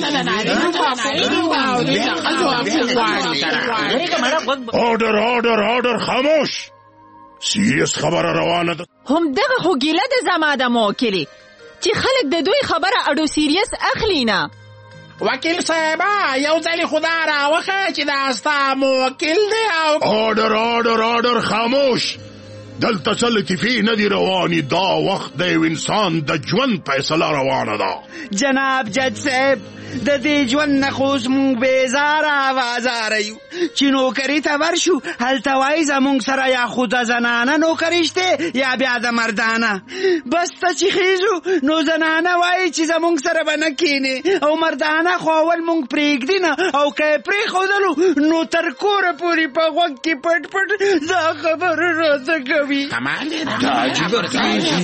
دی. آرډر آرډر آرډر خاموش. سیریس خبره روانه ده. هم دغه خو ګیله د زما د موکلې چې خلک د دوی خبره اډو سیریس اخلي نه. وکیل صاحبه یو ځلې خدا راوخه چې دا ستا موکل دی او آرډر آرډر آرډر خاموش. دلته څه لطیفې نه دي روانې. دا وخت د یو انسان د ژوند فیصله روانه ده. جناب جج صاحب د دې ژوند نه خو اوس مونږ بېزاره او ازاره یو چې نوکري ته ورشو هلته وایي زمونږ سره یا خو د زنانه نوکري شته یا بیا د مردانه. بس ته چې خیږو نو زنانه وایي چې زمونږ سره به نه کښېنې او مردانه خو اول مونږ پرېږدي نه او که یې پرېښودلو نو تر کوره پورې په غوږ کې پټ پټ دا خبره راته کوي. کمال دی دا عجیب پریشان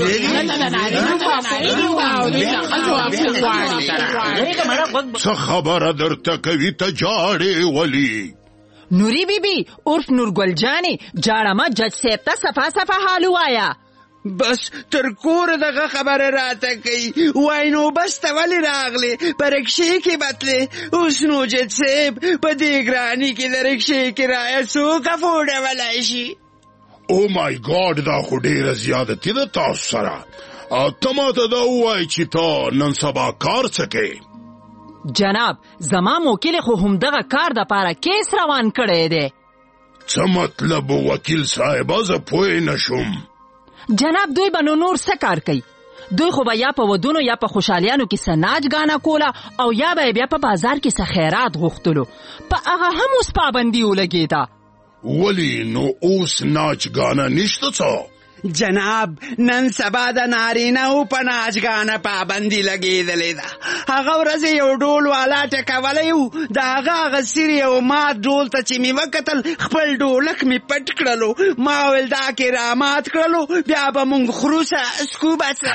دی. څه خبره درته کوي ته جاړې ولي؟ نوري بیبي عرف نور ګل جانې جاړه ما جج صاحب ته صفا صفا حال ووایه. بس تر کوره دغه خبره راته کوي. وای نو بس ته ولې راغلې؟ په رکشې کې بتلې. اوس نو جج صاحب په دې ګراني کې د رکشې کرایه څوک افورډولی شي؟ او مای ګاډ دا خو ډېره زیادتي ده تاسو سره. ته ماته دا ووایې چې ته نن سبا کار څه کوې؟ جناب زما موکل خو هم دغه کار د پاره کیس روان کړی دی. څه مطلب وکیل صاحبه زه پوه نشم. جناب دوی به نو نور څه کار کوي؟ دوی خو به یا په ودونو یا په خوشحالیانو کې څه ناچ ګانه کوله او یا به بیا په بازار کې څه خیرات غوښتلو. په هغه هم اوس پابندي ولګېده. ولی نو اوس ناچ ګانه نشته څه؟ جناب نن سبا د نارینه‌و په ناچګانه پابندي لګېدلې ده. هغه ورځ یو ډول والا ټکولی و د هغه هغه سیرې او مات ډول ته چې مې وکتل خپل ډولک مې پټ کړلو. ما ویل دا کې رامات کړلو بیا به مونږ خورو څه اسکو به څه.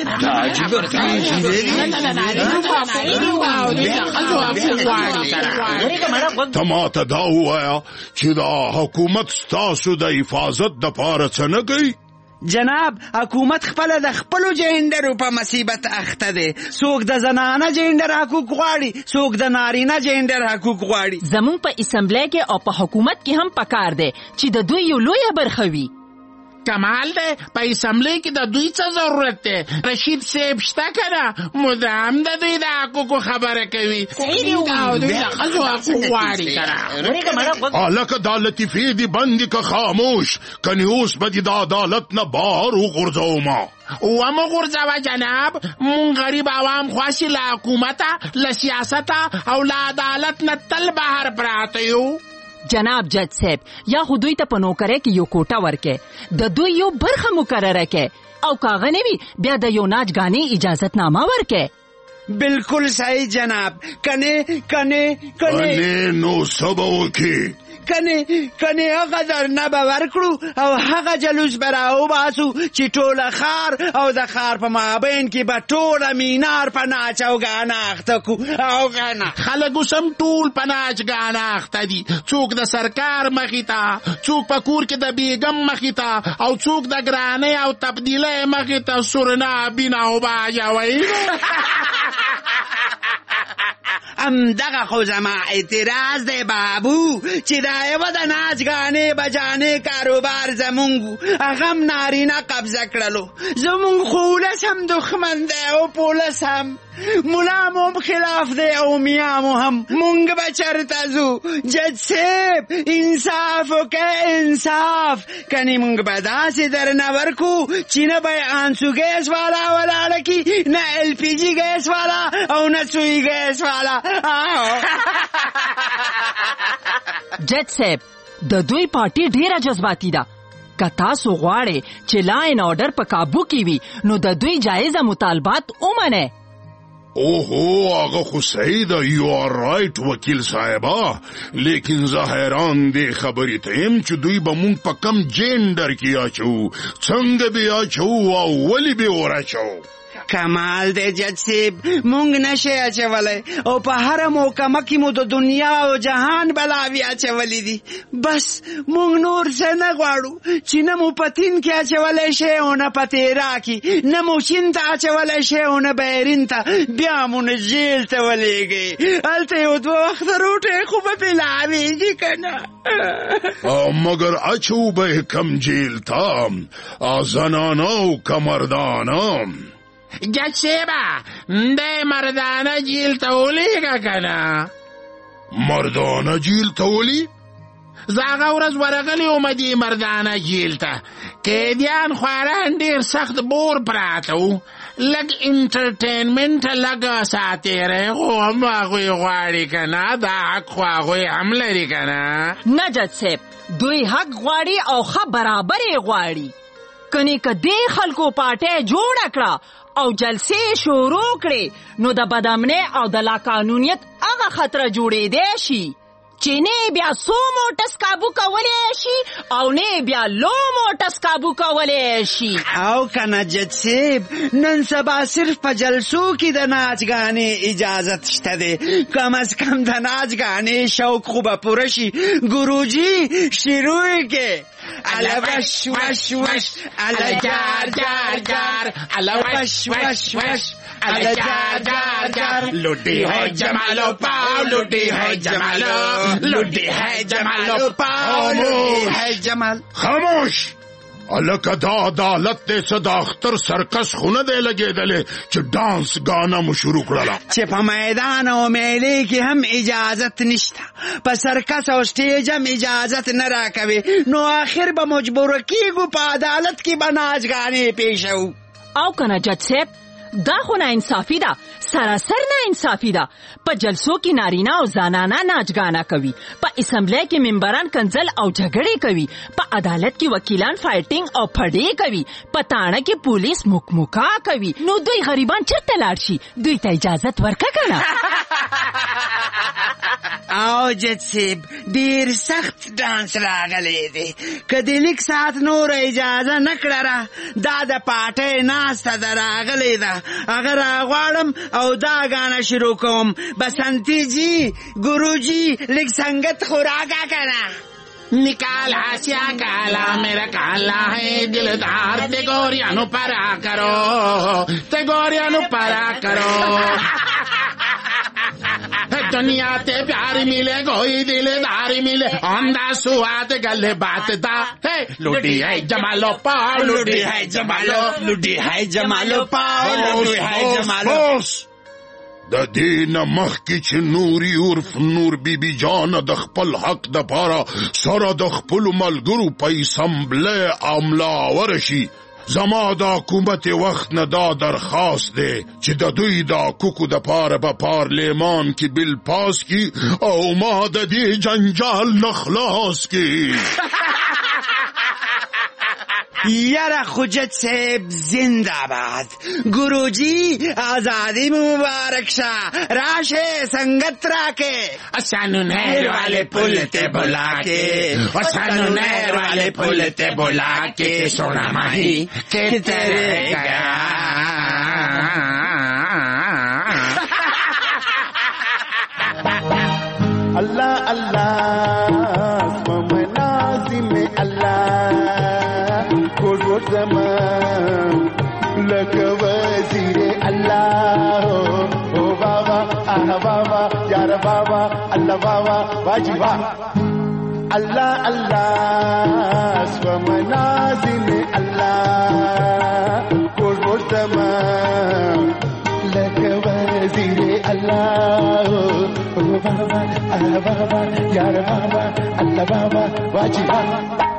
ته ماته دا ووایه چې دا حکومت ستاسو د حفاظت دپاره څه نه کوي؟ جناب حکومت خپل د خپلو جینډرو په مصیبت اخته دی. څوک د زنانه جینډر حقوق غواړي څوک د نارینه جینډر حقوق غواړي. زمونږ په اسمبلی کې او په حکومت کې هم پکار دی چې د دوی یو لویه برخه وي. کمال دی په اسمبلی کې د دوی څه ضرورت دی؟ رشید صاحب شته که نه مدام د دوی د حقوقو خبره کوي. او دوی د ښځو حقوق غواړي که نه. هلکه دا لطیفې دي بندې که خاموش کنې اوس به دې د عدالت نه بهر وغورځومه. ومه غورځوه جناب. مونږ غریب عوام خواسي له حکومته له سیاسته او له عدالت نه تل بهر پراته یو. جناب جج صاحب یا خو دوی ته په نوکرۍ کې یو کوټه ورکې د دوی یو برخه مقرره کې او کاغه نه وي بیا د یو ناچ ګانې اجازتنامه ورکې. بالکل صحیح جناب. کنه کنه کنه کنه نو څه به وکړي؟ کنه کنه هغه درنه به ورکړو او هغه جلوس به راوباسو چې ټوله ښار او د ښار په مابین کې به ټوله مینار په ناچ او ګانا اخته کو او ګانا خلک اوس هم ټول په ناچ ګانا اخته دي، څوک د سرکار مخې ته، څوک په کور کې د بیګم مخې ته او څوک د ګرانۍ او تبدیلۍ مخې ته سورنا بینا وباجوي. ام دغه خو زما اعتراض دی بابو چې دا یوه د ناچ ګانې بجانې کاروبار زمونږ هغه هم نارینه قبضه کړلو. زمونږ خو ولس هم دښمن دی او پولس هم، ملا مو هم خلاف دی او میا مو هم. مونږ به چرته ځو جج صاحب انصاف وکړه انصاف، کنې مونږ به داسې درنه ورکو چې نه به یې آنسو ګیس والا ولاړه کي، نه ایل پی جي ګیس والا او نه سوی ګیس والا. جج صاحب د دوی پارټي ډیره جذباتي ده، که تاسو غواړئ چې لا ان آرډر په کابو کې وي نو د دوی جایزه مطالبات ومنئ. اوهو هغه خو صحیح ده، یو آر رایټ وکیل صاحبه، لیکن زه حیران دې خبرې ته یم چې دوی به مونږ په کم جینډر کې اچوو، څنګه به یې اچوو او ولې به یې ور کمال دی جج صاحب، مونږ نشي اچولی او په هره محکمه کې مو د دنیا او جهان بلاوي اچولی دي. بس مونږ نور څه نه غواړو چې نه مو په تین کې اچولی شي او نه په تیرا کې، نه مو چین ته اچولی شي او نه بحرین ته، بیا مو نه جیل ته ولیږئ، هلته یو دوه وخته روټۍ خو به پیلاویږي که نه. مګر اچو به یې کم جیل ته، زنانه او که مردانه؟ جج صاحبه دی مردانه جیل ته ولیږه که نه؟ مردانه جیل ته ولی؟ زه هغه ورځ ورغلی وم دې مردانه جیل ته، قیدیان خواران ډېر سخت بور پراته وو، لږ انټرټینمنټ لږ ساتیری خو هم هغوی غواړي که نه، دا حق خو هغوی هم لري که نه؟ نه جج صاحب دوی حق غواړي او ښه برابر یې غواړي. کنې که دې خلکو پارټۍ جوړه کړه او جلسې شروع کړې نو د بدامنۍ او د لاقانونیت هغه خطره جوړېدی شي چې نه بیا سو موټس کابو کولی شي او نه بیا لو موټس کابو کولی شي. او کنه جج صاحب نن سبا صرف په جلسو کې د ناچ ګانې اجازت شته دی، کم از کم د ناچ ګانې شوق خو به پوره شي. ګروجي شروع کې الا وش وش وش الا جار جار جار الا وش وش وش الا جار جار جار لوٹی ہے جمالو پاؤ، لوٹی ہے جمالو، لوٹی ہے جمالو پاؤ، لوٹی ہے جمال. خاموش الکه دا عدالت دی څه د اختر سرکس خو نه دی لګېدلی چې ډانس ګانا مو شروع کړله، چې په میدان او میلې کې هم اجازت نشته، په سرکس او سټیج هم اجازت نه راکوي، نو آخر به مجبوره کېږو په عدالت کې به ناچ ګانې پیښوو. او کنه جج صاحب دا خو نه انصافي ده، سراسر نه انصافي ده. په جلسو کې نارینه او زنانه ناچ ګانا کوي، په اسمبلی کې ممبران کنځل او جګړې کوي، په عدالت کې وکیلان فایټینګ او پړې کوي، په تاڼه کې پولیس مکمکا کوي، نو دوی غریبان چرته لاړ شي؟ دوی ته اجازت ورکه کنه. او جج صاحب ډیر سخت ډانس راغلی دی، که د لیک ساعت نور اجازه نه کړه دا د پارټۍ ناسته ده راغلی ده، هغه راغواړم او دا ګانه شروع کوم. بسنتی جی ګروجي لږ سنګت خو راکا کنه. نکالا سیا کالا میرا کالا ہے دلدار، تگوریانو پرا کرو، تگوریانو پرا کرو، دنیا تے پیار ملے کوئی دلدار ملے، آمدہ سواد گلے بات دا ہے، لوٹی ہے جمالو پاؤ، لوٹی ہے جمالو، لوٹی ہے جمالو پاؤ، لوٹی ہے جمالو. د دې نه مخکې چې نوري عرف نور بی بی جان د خپل حق د پاره سره د خپلو ملګرو په اسمبلی املا ورشي، زما د حکومت وخت نه دا درخواست دی چې د دوی د حقوقو د پاره په پارلیمان کې بل پاس کی او ما د دې جنجال نه خلاص کی. یاره خوجت صاحب زنده‌باد. گروجی آزادی مبارک شه. راشه سنگت راکے سنونیر والے پل تے بلا کے سنونیر والے پل تے بلا کے سونا ماہی کہ تیرے گیا. اللہ اللہ منازم اللہ کو زمان لک وزیر اللہ او بابا آہ بابا یار بابا اللہ بابا واجی واہ. اللہ اللہ سو منازم اللہ کو زمان لک وزیر اللہ او بابا آہ بابا یار بابا اللہ بابا واجی واہ.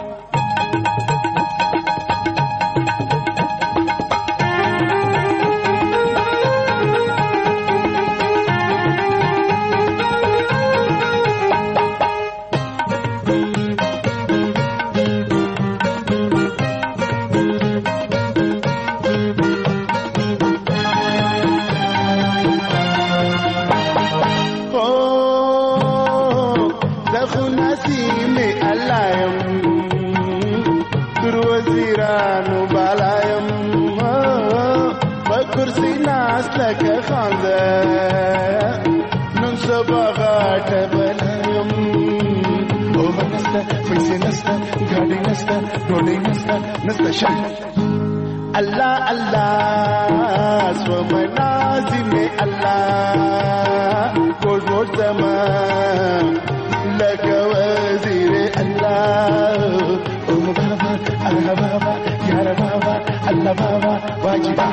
اللہ اللہ سو منازم اللہ کو زمان لک وزیر اللہ او بابا آہ بابا یار بابا اللہ بابا واجبہ.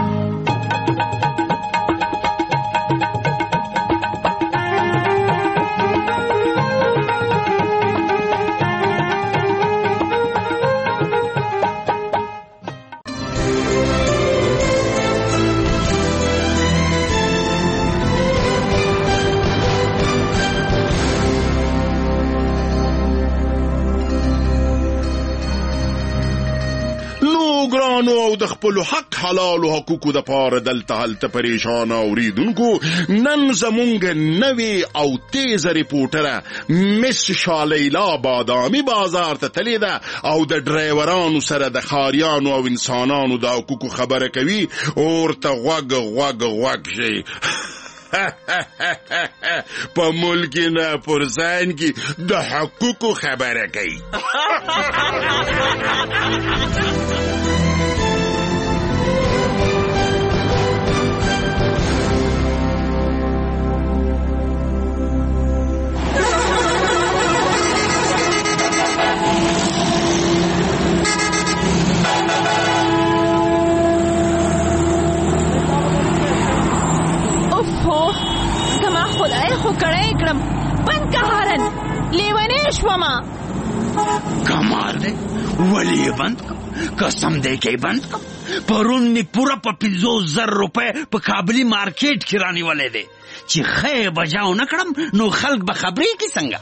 او د خپل حق حلال او حقوقو د پاره دلته هلته پریشان اوریدونکو نن زمونږ نوی او تیز ریپورټره مس شالیلا بادامی بازار ته تللی ده او د ډرایورانو سره د خاریانو او انسانانو د حقوقو خبره کوي ورته غوږ غوږ غوږ شي. په ملک نه پرسان کې د حقوقو خبره کوي. خو کړای کړم بند که هارن لیونی شوما. کمال دی ولی بند کم قسم دی که بند کم. پرون می پورا په پنځوس زر روپۍ په کابلی مارکیټ کې رانیولې دی چې خی بجاو نه کړم نو خلک به خبرې کې څنګه.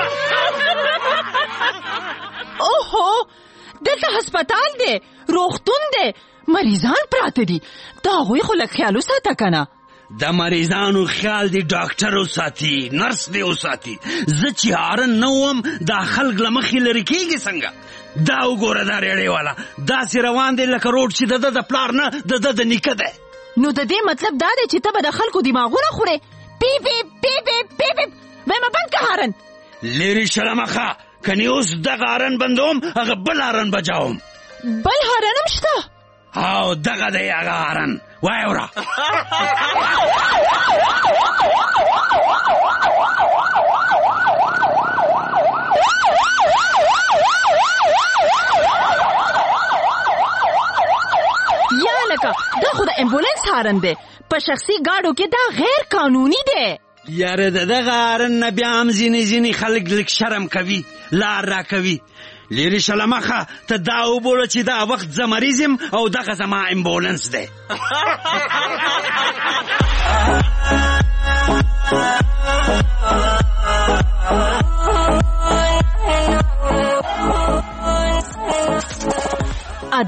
اوهو دلته هسپتال دی روغتون دی مریضان پراته دي د هغوی خو لږ خیال وساته کنه. د مریضانو خیال دی ډاکټر وساتي نرس دی وساتي. زه چې هارن نه وم دا خلک له مخې لرې کېږي څنګه. دا وګوره دا ریړۍ والا داسې روان دی لکه روډ چې د ده د پلار نه د ده د نیکه دی. نو د دې مطلب دا دی چې ته به د خلکو دماغونه خورې. پی پی پی پی پی پی ویمه بند که هارن لرې شه له مخه کنې اوس دغه هارن بندوم هغه بل هارن بجاوم. بل هارن هم شته؟ او دغه دی هغه هارن وای اورا. یا لکه دا خو د امبولانس هارن دی په شخصي ګاډو کې دا غیر قانوني دی. یاره د دغه هارن نه بیا هم ځینې ځینې خلک لږ شرم کوي لار را کوي. لرې شه له مخه ته دا وبوله چې دا وخت زه مریض یم او دغه زما امبولانس دی.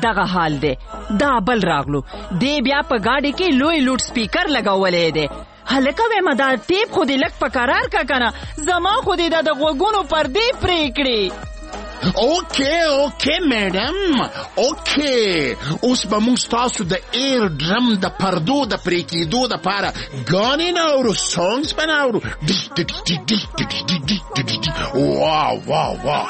دغه حال دی. دا بل راغلو دی بیا په گاډي کې لوی لوډ سپیکر لګولې دی. هلکه وې ما دا ټیپ خو دې لږ په قرار کا کنه زما خو دې د غوږونو پردې پرې کړې. اوکې اوکې میډم اوکې اوس به موږ ستاسو د ایر ډرم د پردو د پرې کېدو دپاره ګانې نه اورو سانګز به نه اورو. واو واو واو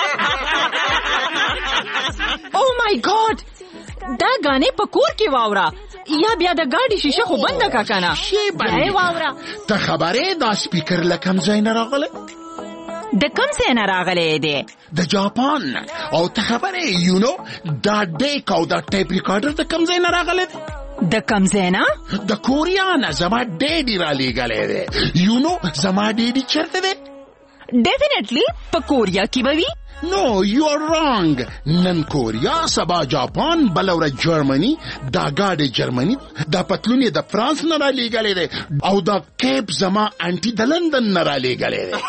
او مای ګاډ دا غانې په کور کې واوره یا بیا د گاډي شیشه خو بنده کا کنه بیا واوره. ته خبرې دا سپیکر له کوم ځای نه راغلی؟ د کوم ځای نه راغلی دی؟ د جاپان. او ته خبرې یو نو دا ډیک او دا ټیپ ریکارډر د کوم ځای نه راغلی دی؟ د کوم ځای نه؟ د کوریا نه. زما ډیډي را لیږلی دی. یو نو زما ډیډي چېرته دی؟ ډیفینیټلی په کوریا کې به وي. نو یو آر رانګ. نن کوریا، سبا جاپان، بله ورځ جرمني. دا ګاډی جرمني، دا پتلون یې د فرانس نه را لیږلی دی او دا کیپ زما انټي د لندن نه را لیږلی دی.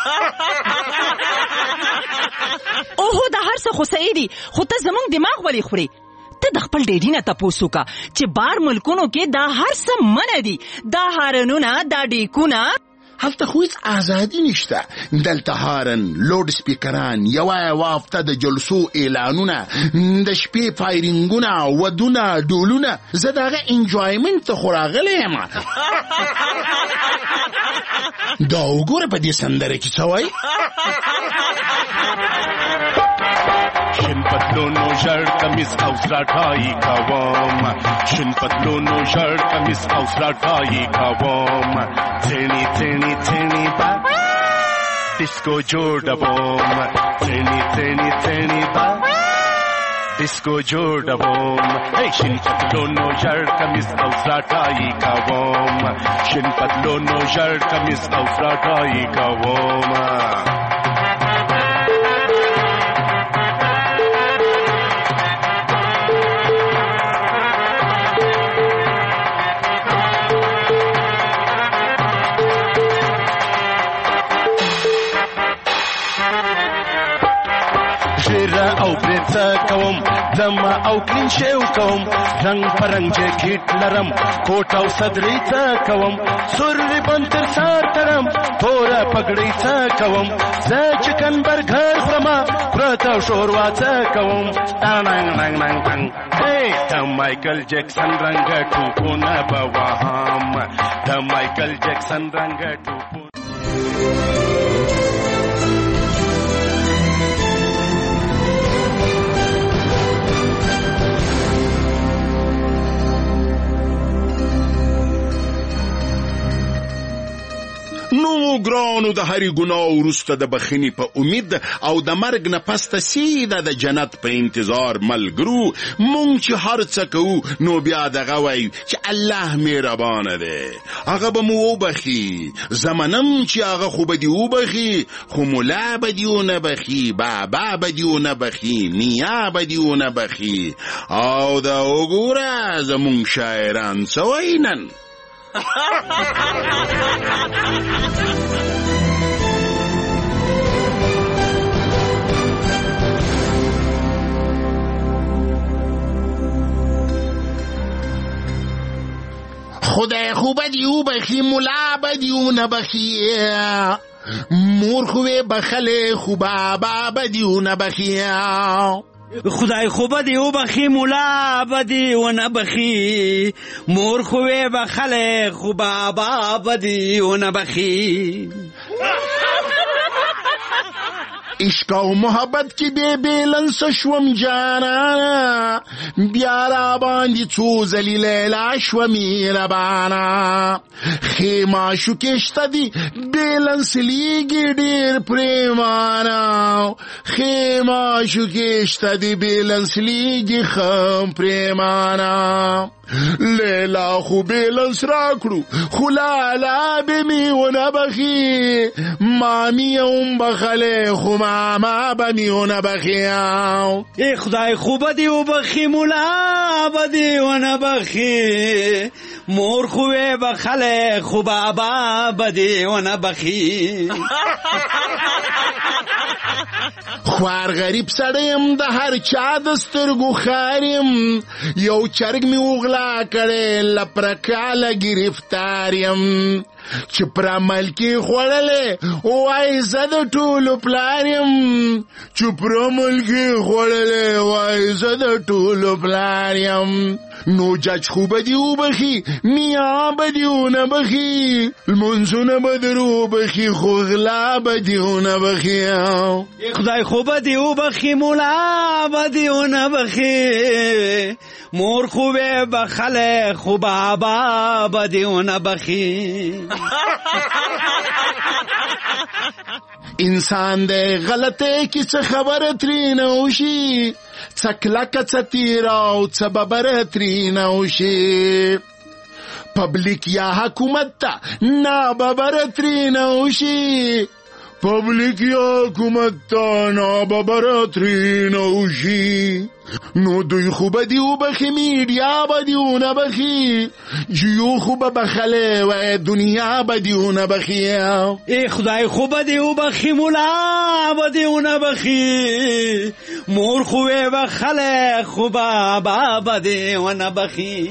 اوهو دا هر څه خو صحیح دي خو ته زمونږ دماغ ولې خورې؟ ته د خپل ډیډي نه تپوس وکړه چې بار ملکونو کې دا هر څه منع دي. دا هارنونه دا ډیکونه هلته خو هیڅ ازادي نشته. دلته هارن، لوډ سپیکران، یوه یوه هفته د جلسو اعلانونه، د شپې فایرینګونه، ودونه، ډولونه. زه د هغه انجوایمنټ ته خو راغلی یم. دا وګوره په دې سندره کې څه وایي. شن پتلونو ژړ کمیس او سراټایي کوم، شن پتلونو ژړ کمیس او سراټایي کوم، څېړني څېړني څېړني به ډیسکو جوړوم، څېړني څېړني څېړني به ډیسکو جوړوم. شن پتلونو ژړ کمیس او سراټایي کوم، شن پتلونو ژړ کمیس او سراټایي کوم. ژیره او بریڅه کوم، دمه او کلین شیو کوم، رنګ په رنګ جاکټ لرم، کوټ او صدرۍ څه کوم، سور ریبن تر سر تړم، توره پګړۍ څه کوم، زه چکن برګر خورمه، پرته شوروا څه کوم. ټنګ ټنګ ټنګ ټنګ د مایکل جکسن رنګ ټوپونه به وهم، د مایکل جکسن رنګ ټوپونه. نو ګرانو د هرې ګناه وروسته د بخښنې په امید او د مرګ نه پسته سیده د جنت په انتظار ملګرو مونږ چې هر څه کوو نو بیا دغه وایو چې الله مهربانه دی، هغه به مو وبخي. زمنم چې هغه خو به دې وبخي، خو ملا به دې ونه بخي، بابا به دې ونه بخي، میا به دې ونه بخي. او دا وګوره زمونږ شاعران څه وایي نن. خدای خو بدی او بخی، ملا بدی او نبخی، مور خوی بخله خو بابا بدی او نبخی. خدای خوبه دی او بخی، مولا بدی و نبخی، مور خوی بخله خو بابا بدی و نبخی. عشق او محبت کی بے بیلنس شوم جانا، بیا را باندې څو ځلې لیلا شومې ربانا. خیما شو کشته دی بیلنس لیږي ډېر پریمانا، خیما شو کشته دی بیلنس لیږي ښه پریمانا. لیلا خو بیلنس راکړو خو لالا به می ونه بخي، مامی هم بخله خو ماما به می ونه بخي. ای خدای خوبه دی او بخي، مولا به دی ونه بخي، مور خوی بخله خو بابا به دی ونه بخي. خوار غریب سړیم د هر چا د سترګو خاریم یو چرګ می وغلا کړي لپرکاله گرفتار یم چې پر عمل کې خوړلې وای زه د ټولو پلار یم چې پر عمل کې خوړلې وای زه د ټولو پلار یم نو جج خو به دې وبخي میا به دې ونه بخي لمونځونه به درو بخي خو غلا به دې ونه بخي خدای خو به دې وبخي مولا به دې ونه بخي مور خو به بخله خو بابا به دې ونه بخي انسان دې غلطه کی څه خبره ترې نه وشي څکلکه څه تیرا او څه ببره ترې نه وشي پبلیک یا حکومت ته نه ببره ترې نه وشي پبلیک یا حکومت ته نه ببره ترې نه وشي نو دوی خو به دې وبخي میډیا به دې ونه بخي جیو خو به بخلې وای دنیا به دې ونه بخي ای خدای خو به دې وبخي مولا به دې ونه بخي مور خو به بخلې خو بابا به دې ونه بخي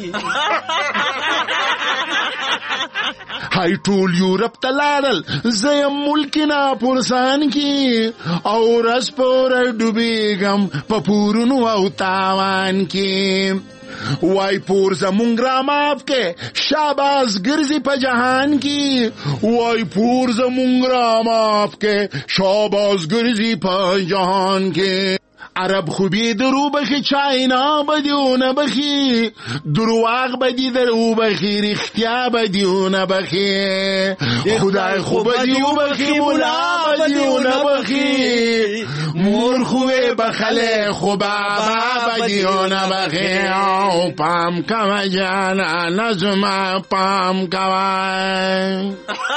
هاي ټول یورپ ته لاړل زه یم ملک ناپورسان کې او رس پور ډوبېږم په پورونو او تاوان کې وای پور زمونږ را معاف کې شاباز ګرځي په جهان کې وای پور زمونږ را معاف کې شاباز ګرځي په جهان کې عرب خوبی درو بخی چاینا بدیونه بخی درواغ بدی درو بخی رختیا بدیونه بخی خدای خوب بدیو بخی مولا بدیونه بخی مور خوبی بخله خوبابا بدیونه بخی او پام کوا جانا نظم پام کوا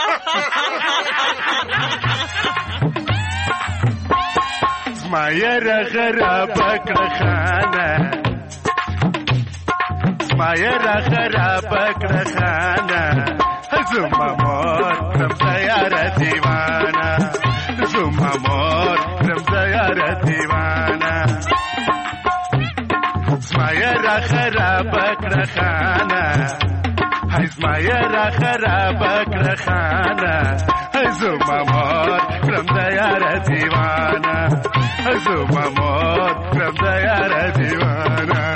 مایر خراب کړه خانه مایر خراب کړه خانه زما مور تم تیار دیوانه زما مور تم تیار دیوانه مایر خراب کړه خانه مایر خراب کړه خانه زما مور تم تیار دیوانه زما مور تم تیار دیوانه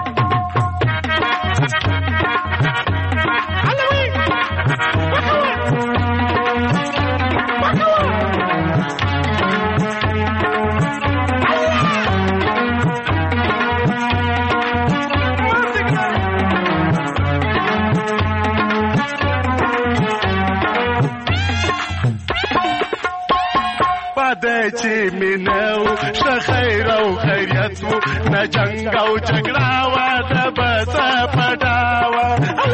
چې مينو ش خیر او خیریت وو نه جنگ او جګړه وا د بس پټاوا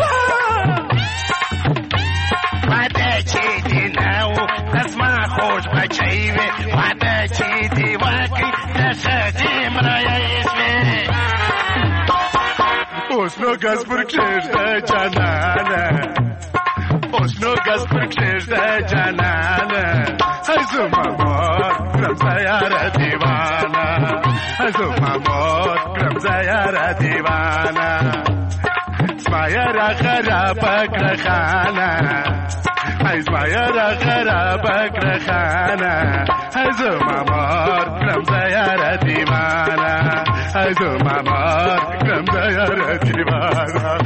پاتې چې دیناو اسما خوش بچي وي پاتې چې دی واکي د سدي مرایس وي اوس نو ګس پر کېږه جانانه اوس نو ګس پر کېږه جانانه زما مور کرم زیار دیوانا زما مور کرم زیار دیوانا زمایر خراب کړه خانه زمایر خراب کړه خانه زما مور کرم زیار دیوانا زما مور کرم زیار دیوانا